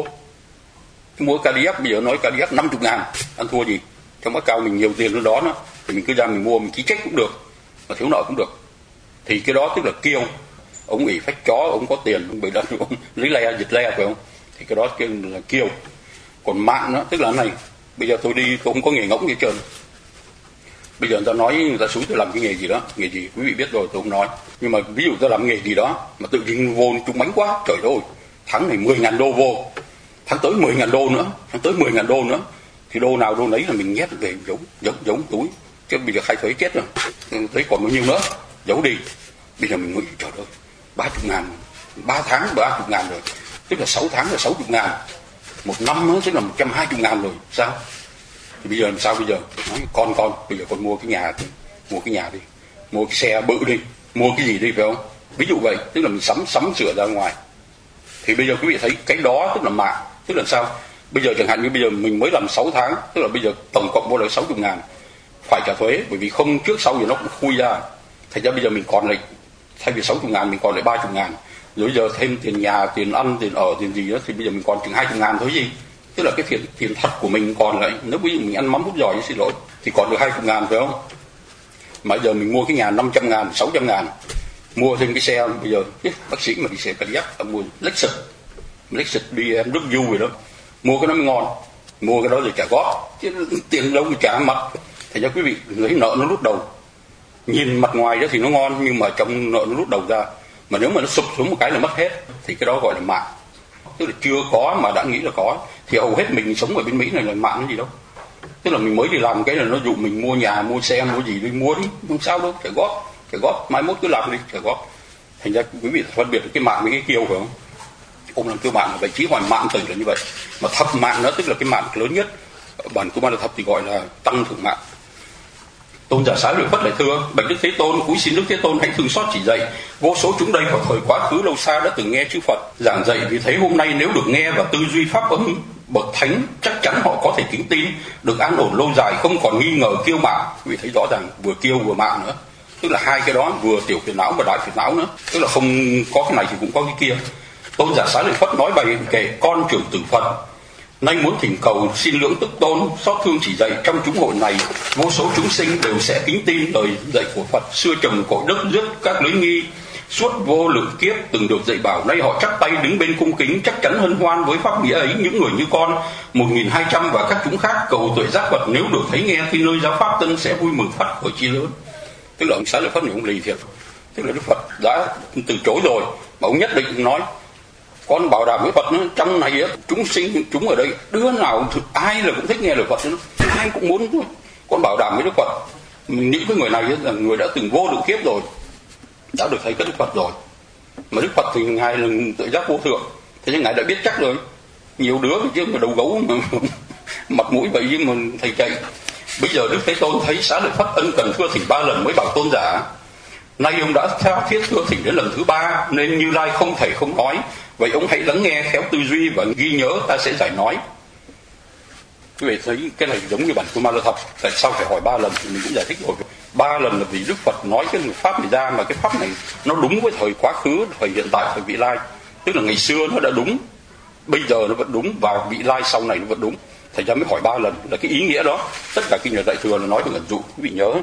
Tôi mua Cadillac, bây giờ nói Cadillac 50.000, ăn thua gì? Trong cái cao mình nhiều tiền hơn đó, thì mình cứ ra mình mua, mình ký check cũng được, mà thiếu nợ cũng được. Thì cái đó tức là kiêu. Ông ỷ phách chó, ông có tiền, ông bị đánh, ông lấy le, giật le phải không? Thì cái đó kêu là kiêu. Còn mạn đó, tức là này, bây giờ tôi đi, tôi không có nghề ngỗng gì hết trơn. Bây giờ người ta nói, người ta xúi tôi làm cái nghề gì đó, nghề gì quý vị biết rồi tôi không nói. Nhưng mà ví dụ tôi làm nghề gì đó, mà tự nhiên vô trúng bánh quá, trời ơi, tháng này 10.000 đô vô, tháng tới 10.000 đô nữa, tháng tới 10.000 đô nữa. Thì đô nào đô nấy là mình nhét về giấu túi. Chứ bây giờ khai thuế chết rồi, thấy còn bao nhiêu nữa, giấu đi. Bây giờ mình nghĩ trời ơi, 30.000, 3 tháng 30.000 rồi, tức là 6 tháng là 60.000, một năm nữa tức là 120.000 rồi, sao? Thì bây giờ làm sao bây giờ? Nói con bây giờ con mua cái nhà đi, mua cái xe bự đi, mua cái gì đi phải không? Ví dụ vậy, tức là mình sắm sửa ra ngoài. Thì bây giờ quý vị thấy cái đó tức là mạn, tức là sao? Bây giờ chẳng hạn như bây giờ mình mới làm 6 tháng, tức là bây giờ tổng cộng vô là 60.000, phải trả thuế, bởi vì không trước sau thì nó cũng khui ra. Thành ra bây giờ mình còn lại, thay vì 60.000 mình còn lại 30.000. Rồi bây giờ thêm tiền nhà, tiền ăn, tiền ở, tiền gì đó thì bây giờ mình còn chừng 20.000 thôi gì. Tức là cái tiền thật của mình còn lại, nếu ví dụ mình ăn mắm hút giỏi, xin lỗi, thì còn được 20.000 phải không? Mà giờ mình mua cái nhà 500.000, 600.000, mua thêm cái xe, bây giờ bác sĩ mà đi xe Cadillac, mua Lexus BMW rồi đó, mua cái nó mới ngon, mua cái đó rồi trả góp, chứ tiền đâu mà trả mặt. Thành ra quý vị lấy nợ nó lút đầu, nhìn mặt ngoài đó thì nó ngon, nhưng mà trong nợ nó lút đầu ra, mà nếu mà nó sụp xuống một cái là mất hết, thì cái đó gọi là mạn. Tức là chưa có mà đã nghĩ là có. Thì hầu hết mình sống ở bên Mỹ này là mạn cái gì đâu. Tức là mình mới đi làm cái là nó dụ mình mua nhà, mua xe, mua gì đi, mua đi, không sao đâu, trả góp, mai mốt cứ làm đi, trả góp. Thành ra quý vị phân biệt được cái mạn với cái kiêu phải không? Ông làm kiêu mạn là vậy, Chí Hoài mạn tử là như vậy. Mà thập mạn nó tức là cái mạn lớn nhất. Bản Kumara thập thì gọi là tăng thượng mạn. Tôn giả Xá Lợi Phất lại thưa: bạch Đức Thế Tôn, cúi xin Đức Thế Tôn hãy thương xót chỉ dạy. Vô số chúng đây vào thời quá khứ lâu xa đã từng nghe chư Phật giảng dạy, vì thấy hôm nay nếu được nghe và tư duy pháp ứng bậc thánh, chắc chắn họ có thể kính tin, được an ổn lâu dài, không còn nghi ngờ kiêu mạn. Quý vị thấy rõ ràng, vừa kiêu vừa mạn nữa, tức là hai cái đó, vừa tiểu phiền não và đại phiền não nữa, tức là không có cái này thì cũng có cái kia. Tôn giả Xá Lợi Phất nói bài kể: con trưởng tử Phật nay muốn thỉnh cầu xin lưỡng tức tôn xót thương chỉ dạy. Trong chúng hội này, vô số chúng sinh đều sẽ kính tin lời dạy của Phật. Xưa trồng cội đất dứt các lưới nghi, suốt vô lượng kiếp từng được dạy bảo, nay họ chắp tay đứng bên cung kính, chắc chắn hân hoan với pháp nghĩa ấy. Những người như con 1.200 và các chúng khác cầu tuệ giác Phật, nếu được thấy nghe khi nơi giáo pháp tân sẽ vui mừng phát khởi chi lớn. Tức là ông Xá Lợi Phất này ông lì thiệt, tức là Đức Phật đã từ chối rồi mà ông nhất định nói: con bảo đảm với Phật nữa, trong này chúng sinh chúng ở đây đứa nào ai là cũng thích nghe lời Phật nữa, ai cũng muốn thôi. Con bảo đảm với Đức Phật, mình nghĩ với người này là người đã từng vô lượng kiếp rồi, đã được thấy cái Đức Phật rồi, mà Đức Phật thì ngài là tự giác vô thượng, thế nhưng ngài đã biết chắc rồi. Nhiều đứa chứ mà đầu gấu mà mặt mũi vậy chứ mà thầy chạy. Bây giờ Đức Thế Tôn thấy Xá Lợi Phất ân cần thưa thỉnh 3 lần mới bảo tôn giả: nay ông đã tha thiết thưa thỉnh đến lần thứ 3 nên Như Lai không thể không nói. Vậy ông hãy lắng nghe khéo tư duy và ghi nhớ, ta sẽ giải nói. Quý vị thấy cái này giống như bản Kumara Thập. Tại sao phải hỏi 3 lần thì mình cũng giải thích rồi. 3 lần là vì Đức Phật nói cái pháp này ra, mà cái pháp này nó đúng với thời quá khứ, thời hiện tại, thời vị lai. Tức là ngày xưa nó đã đúng, bây giờ nó vẫn đúng, và vị lai sau này nó vẫn đúng. Thành ra mới hỏi 3 lần là cái ý nghĩa đó. Tất cả kinh Đại Thừa là nói về ẩn dụ, quý vị nhớ.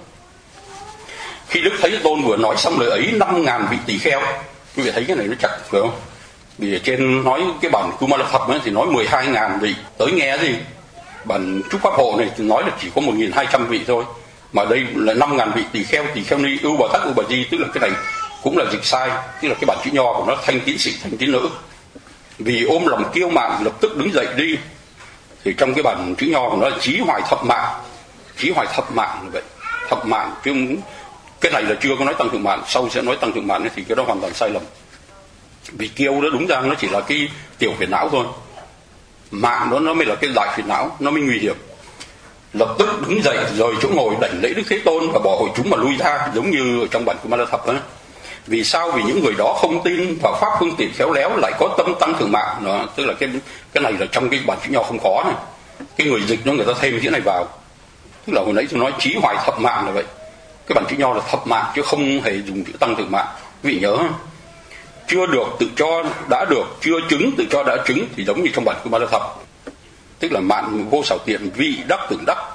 Khi Đức Thế Tôn vừa nói xong lời ấy, 5.000 vị tỳ kheo. Quý vị thấy cái này nó chặt phải không? Vì ở trên nói cái bản Kumara Thập thì nói 12.000 vị tới nghe gì. Bản Trúc Pháp Hộ này thì nói là chỉ có 1.200 vị thôi, mà đây là 5.000 vị tỳ kheo ni ưu bà tắc ưu bà di. Tức là cái này cũng là dịch sai, tức là cái bản chữ nho của nó thanh tín sĩ thanh tín nữ. Vì ôm lòng kiêu mạn lập tức đứng dậy đi. Thì trong cái bản chữ nho của nó là chí hoài thập mạng. Chí hoài thập mạng như vậy, thập mạng chứ Cái này là chưa có nói tăng thượng mạng, sau sẽ nói tăng thượng mạng thì cái đó hoàn toàn sai lầm. Vì kiêu đó đúng ra nó chỉ là cái tiểu phiền não thôi, mạng đó nó mới là cái đại phiền não, nó mới nguy hiểm. Lập tức đứng dậy rời chỗ ngồi đảnh lễ Đức Thế Tôn và bỏ hội chúng mà lui ra, giống như ở trong bản Kumara Thập đó. Vì sao? Vì những người đó không tin vào pháp phương tiện khéo léo, lại có tâm tăng thượng mạng đó. Tức là cái này là trong cái bản chữ nho không có này. Cái người dịch nó người ta thêm chữ này vào. Tức là hồi nãy tôi nói chí hoài thập mạng là vậy. Cái bản chữ nho là thập mạng chứ không hề dùng chữ tăng thượng mạng. Quý vị nhớ, chưa được tự cho đã được, chưa chứng tự cho đã chứng, thì giống như trong bản Kumara Thập. Tức là mạng vô xảo tiện, vị đắc tưởng đắc.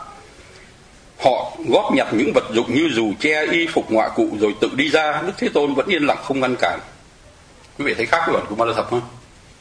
Họ góp nhặt những vật dụng như dù che, y phục, ngoại cụ rồi tự đi ra. Đức Thế Tôn vẫn yên lặng không ngăn cản. Quý vị thấy khác với bản Kumara Thập không?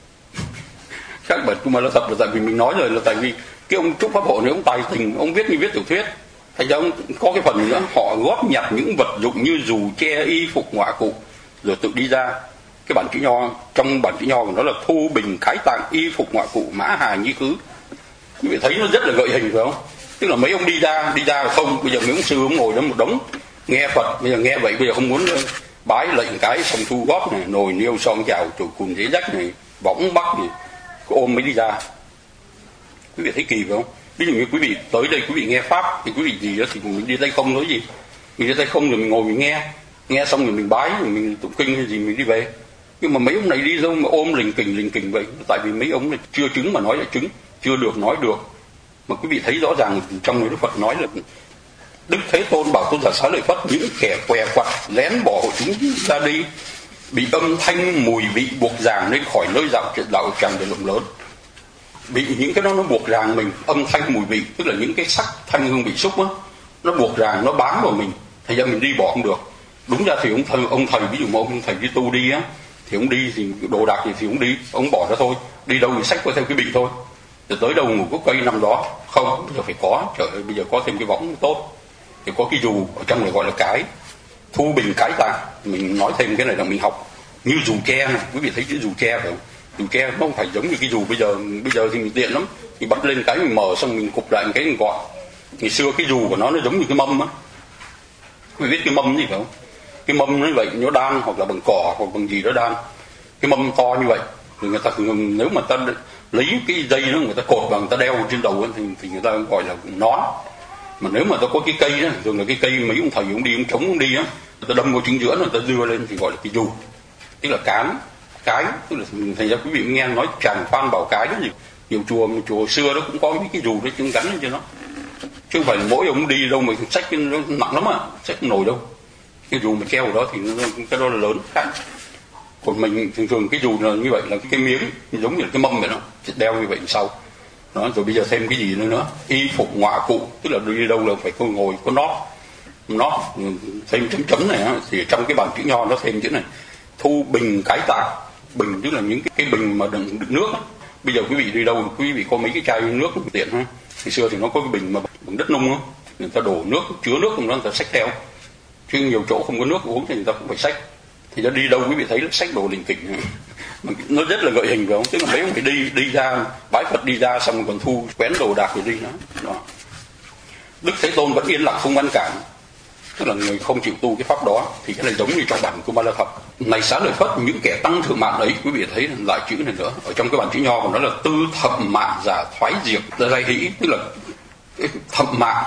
Khác bản Kumara Thập là tại vì mình nói rồi, là tại vì cái ông Trúc Pháp Hộ này ông tài tình, ông viết như viết tiểu thuyết. Thành ra ông có cái phần nữa, họ góp nhặt những vật dụng như dù che, y phục, ngoại cụ rồi tự đi ra. Cái bản chữ nho, trong bản chữ nho của nó là thu bình khái tạng, y phục, ngoại cụ, mã hà nhi khứ. Quý vị thấy nó rất là gợi hình phải không? Tức là mấy ông đi ra là không. Bây giờ mấy ông sư ông ngồi đó một đống nghe Phật, bây giờ nghe vậy bây giờ không muốn bái lệnh cái xong thu góp này, nồi niêu son chào chùi cùn giấy rách này, võng bắc này, ôm mới đi ra. Quý vị thấy kỳ phải không? Ví dụ như quý vị tới đây quý vị nghe pháp thì quý vị gì đó thì mình đi tay không nói gì, mình đi tay không rồi mình ngồi mình nghe xong rồi mình bái, rồi mình tụng kinh hay gì mình đi về. Nhưng mà mấy ông này đi đâu mà ôm lình kình vậy? Tại vì mấy ông này chưa chứng mà nói là chứng, chưa được nói được. Mà quý vị thấy rõ ràng trong người Đức Phật nói là Đức Thế Tôn bảo Tôn giả Xá Lợi Phất, những kẻ què quặt lén bỏ hội chúng ra đi, bị âm thanh mùi vị buộc ràng lên khỏi nơi đạo tràng để rộng lớn. Bị những cái đó nó buộc ràng mình, âm thanh mùi vị, tức là những cái sắc thanh hương vị xúc đó, nó buộc ràng, nó bám vào mình, thành ra mình đi bỏ không được. Đúng ra thì ông thầy ví dụ mà ông thầy đi tu đi á, thì ông đi thì đồ đạc gì thì ông đi, ông bỏ ra thôi, đi đâu thì xách qua theo cái bị thôi. Rồi tới đâu ngủ có cây năm đó, không, bây giờ phải có, trời ơi, bây giờ có thêm cái võng tốt, thì có cái dù ở trong này gọi là cái thu bình cái tạng. Mình nói thêm cái này là mình học như dù tre này, quý vị thấy chữ dù tre phải không? Dù tre nó không phải giống như cái dù bây giờ thì mình tiện lắm, mình bắt lên cái mình mở xong mình cụp lại một cái mình gọn. Ngày xưa cái dù của nó giống như cái mâm á, quý vị biết cái mâm gì phải không? Cái mâm như vậy nó đan hoặc là bằng cỏ hoặc bằng gì đó đan, cái mâm to như vậy, rồi người ta nếu mà ta lấy cái dây đó người ta cột vào, người ta đeo trên đầu thì người ta gọi là nón. Mà nếu mà ta có cái cây đó, thường là cái cây mấy ông thầy ông đi ông chống ông đi á, người ta đâm vào chính giữa, người ta đưa lên thì gọi là cái dù, tức là cán cái. Tức là thành ra quý vị nghe nói Tràng Phan Bảo Cái đó gì, nhiều chùa xưa đó cũng có cái dù đó chứng gắn lên cho nó, chứ không phải là mỗi ông đi đâu mà xách nó nặng lắm à, xách không nổi đâu. Cái dù mà treo ở đó thì cái đó là lớn khác. Còn mình thường cái dù là như vậy là cái miếng giống như là cái mâm vậy đó, đeo như vậy sau đó. Rồi bây giờ thêm cái gì nữa, y phục ngoại cụ, tức là đi đâu là phải có ngồi có nót thêm chấm này á, thì trong cái bản chữ nho nó thêm chữ này thu bình cái tạng. Bình tức là những cái bình mà đựng nước á. Bây giờ quý vị đi đâu quý vị có mấy cái chai nước tiện ha, ngày xưa thì nó có cái bình mà bằng đất nung á, người ta đổ nước chứa nước trong đó, người ta xách theo, chứ nhiều chỗ không có nước uống thì người ta cũng phải xách. Thì ra đi đâu quý vị thấy nó xách đồ lình kỉnh, nó rất là gợi hình phải không? Tức là mấy ông phải đi ra bái Phật, đi ra xong còn thu quén đồ đạc rồi đi đó. Đức Thế Tôn vẫn yên lặng không ngăn cản, tức là người không chịu tu cái pháp đó. Thì cái này giống như trong bản Kumara Thập. Này Xá Lợi Phất, những kẻ tăng thượng mạng ấy, quý vị thấy lại chữ này nữa, ở trong cái bản chữ nho của nó là tư thậm mạng giả thoái diệt giai hỷ, tức là cái thậm mạng.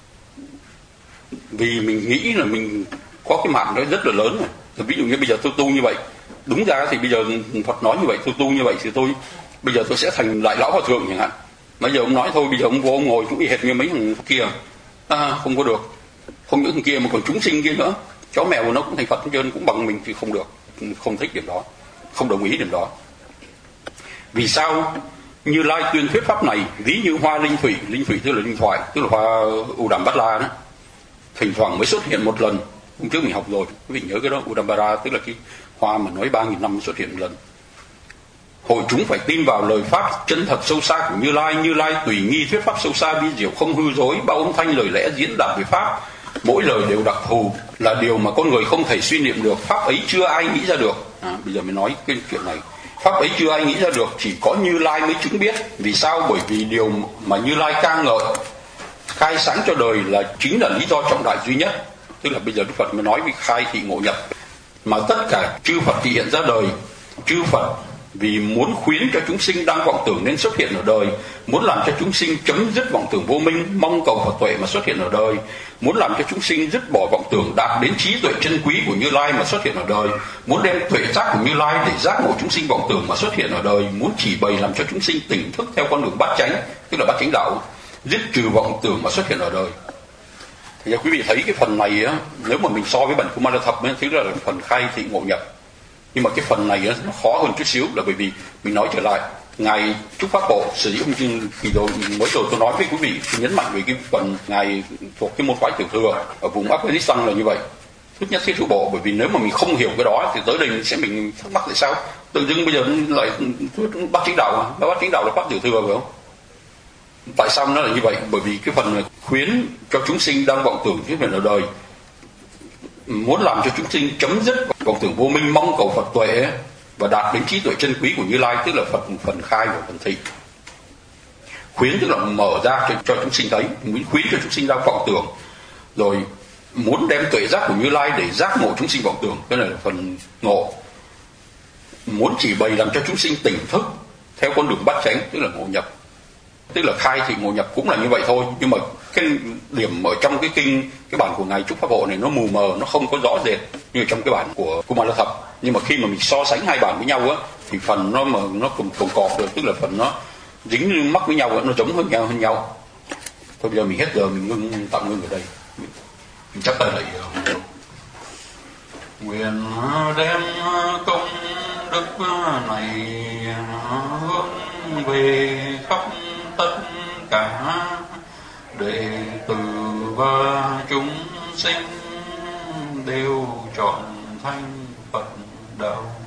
Vì mình nghĩ là mình có cái mạng đó rất là lớn rồi. Ví dụ như bây giờ tôi tu như vậy, đúng ra thì bây giờ Phật nói như vậy, tôi tu như vậy thì bây giờ tôi sẽ thành Đại Lão Hòa Thượng chẳng hạn. Bây giờ ông nói thôi, bây giờ ông vô ông ngồi cũng y hệt như mấy thằng kia, không có được. Không những thằng kia mà còn chúng sinh kia nữa, chó mèo của nó cũng thành Phật hết trơn, cũng bằng mình thì không được, không thích điểm đó, không đồng ý điểm đó. Vì sao? Như Lai tuyên thuyết pháp này ví như hoa linh thủy tức là linh thoại, tức là hoa Udambara đó, thỉnh thoảng mới xuất hiện một lần. Hôm trước mình học rồi, quý vị nhớ cái đó, Udambara tức là cái hoa mà nói 3.000 năm xuất hiện một lần. Hội chúng phải tin vào lời pháp chân thật sâu xa của Như Lai tùy nghi thuyết pháp sâu xa vi diệu không hư dối, bao âm thanh lời lẽ diễn đạt về pháp, mỗi lời đều đặc thù, là điều mà con người không thể suy niệm được. Pháp ấy chưa ai nghĩ ra được. Bây giờ mới nói cái chuyện này. Pháp ấy chưa ai nghĩ ra được, chỉ có Như Lai mới chứng biết. Vì sao? Bởi vì điều mà Như Lai ca ngợi khai sáng cho đời là chính là lý do trọng đại duy nhất. tức là bây giờ Đức Phật mới nói với khai thị ngộ nhập, mà tất cả chư Phật thị hiện ra đời. Chư Phật vì muốn khuyến cho chúng sinh đang vọng tưởng nên xuất hiện ở đời, muốn làm cho chúng sinh chấm dứt vọng tưởng vô minh, mong cầu Phật tuệ mà xuất hiện ở đời, muốn làm cho chúng sinh dứt bỏ vọng tưởng đạt đến trí tuệ chân quý của Như Lai mà xuất hiện ở đời, muốn đem tuệ giác của Như Lai để giác ngộ chúng sinh vọng tưởng mà xuất hiện ở đời, muốn chỉ bày làm cho chúng sinh tỉnh thức theo con đường bát chánh, tức là bát chánh đạo, dứt trừ vọng tưởng mà xuất hiện ở đời. Thì quý vị thấy cái phần này á, nếu mà mình so với bản Kumara Thập ấy, thì là phần khai thị ngộ nhập. Nhưng mà cái phần này nó khó hơn chút xíu, là bởi vì mình nói trở lại, ngài Chúc Pháp Bộ sở dĩ kỳ rồi mới rồi tôi nói với quý vị, tôi nhấn mạnh về cái phần ngài thuộc cái môn phái tiểu thừa ở vùng Afghanistan là như vậy. Thứ nhất, Thiết Thủ Bộ, bởi vì nếu mà mình không hiểu cái đó thì tới đây mình thắc mắc tại sao tự dưng bây giờ lại bát chánh đạo, mà bát chánh đạo là pháp tiểu thừa phải không? Tại sao nó là như vậy? Bởi vì cái phần khuyến cho chúng sinh đang vọng tưởng thiết hiện ở đời, muốn làm cho chúng sinh chấm dứt vọng tưởng vô minh, mong cầu Phật tuệ và đạt đến trí tuệ chân quý của Như Lai, tức là phần khai và phần thị. Khuyến tức là mở ra cho chúng sinh thấy, muốn khuyến cho chúng sinh đang vọng tưởng, rồi muốn đem tuệ giác của Như Lai để giác ngộ chúng sinh vọng tưởng, tức là phần ngộ. Muốn chỉ bày làm cho chúng sinh tỉnh thức theo con đường bát chánh, tức là ngộ nhập. Tức là khai thị ngộ nhập cũng là như vậy thôi, nhưng mà cái điểm ở trong cái kinh, cái bản của ngài Chúc Pháp Hộ này nó mù mờ, nó không có rõ rệt như trong cái bản của Kumara Thập. Nhưng mà khi mà mình so sánh hai bản với nhau á, thì phần nó cùng cọp được, tức là phần nó dính mắc với nhau á, nó giống hơn nhau. Thôi bây giờ mình hết giờ, mình tạm ngưng ở đây, mình chắp tay lại. Nguyện đem công đức này hướng về khắp tất cả đệ tử và chúng sinh đều trọn thanh Phật đạo.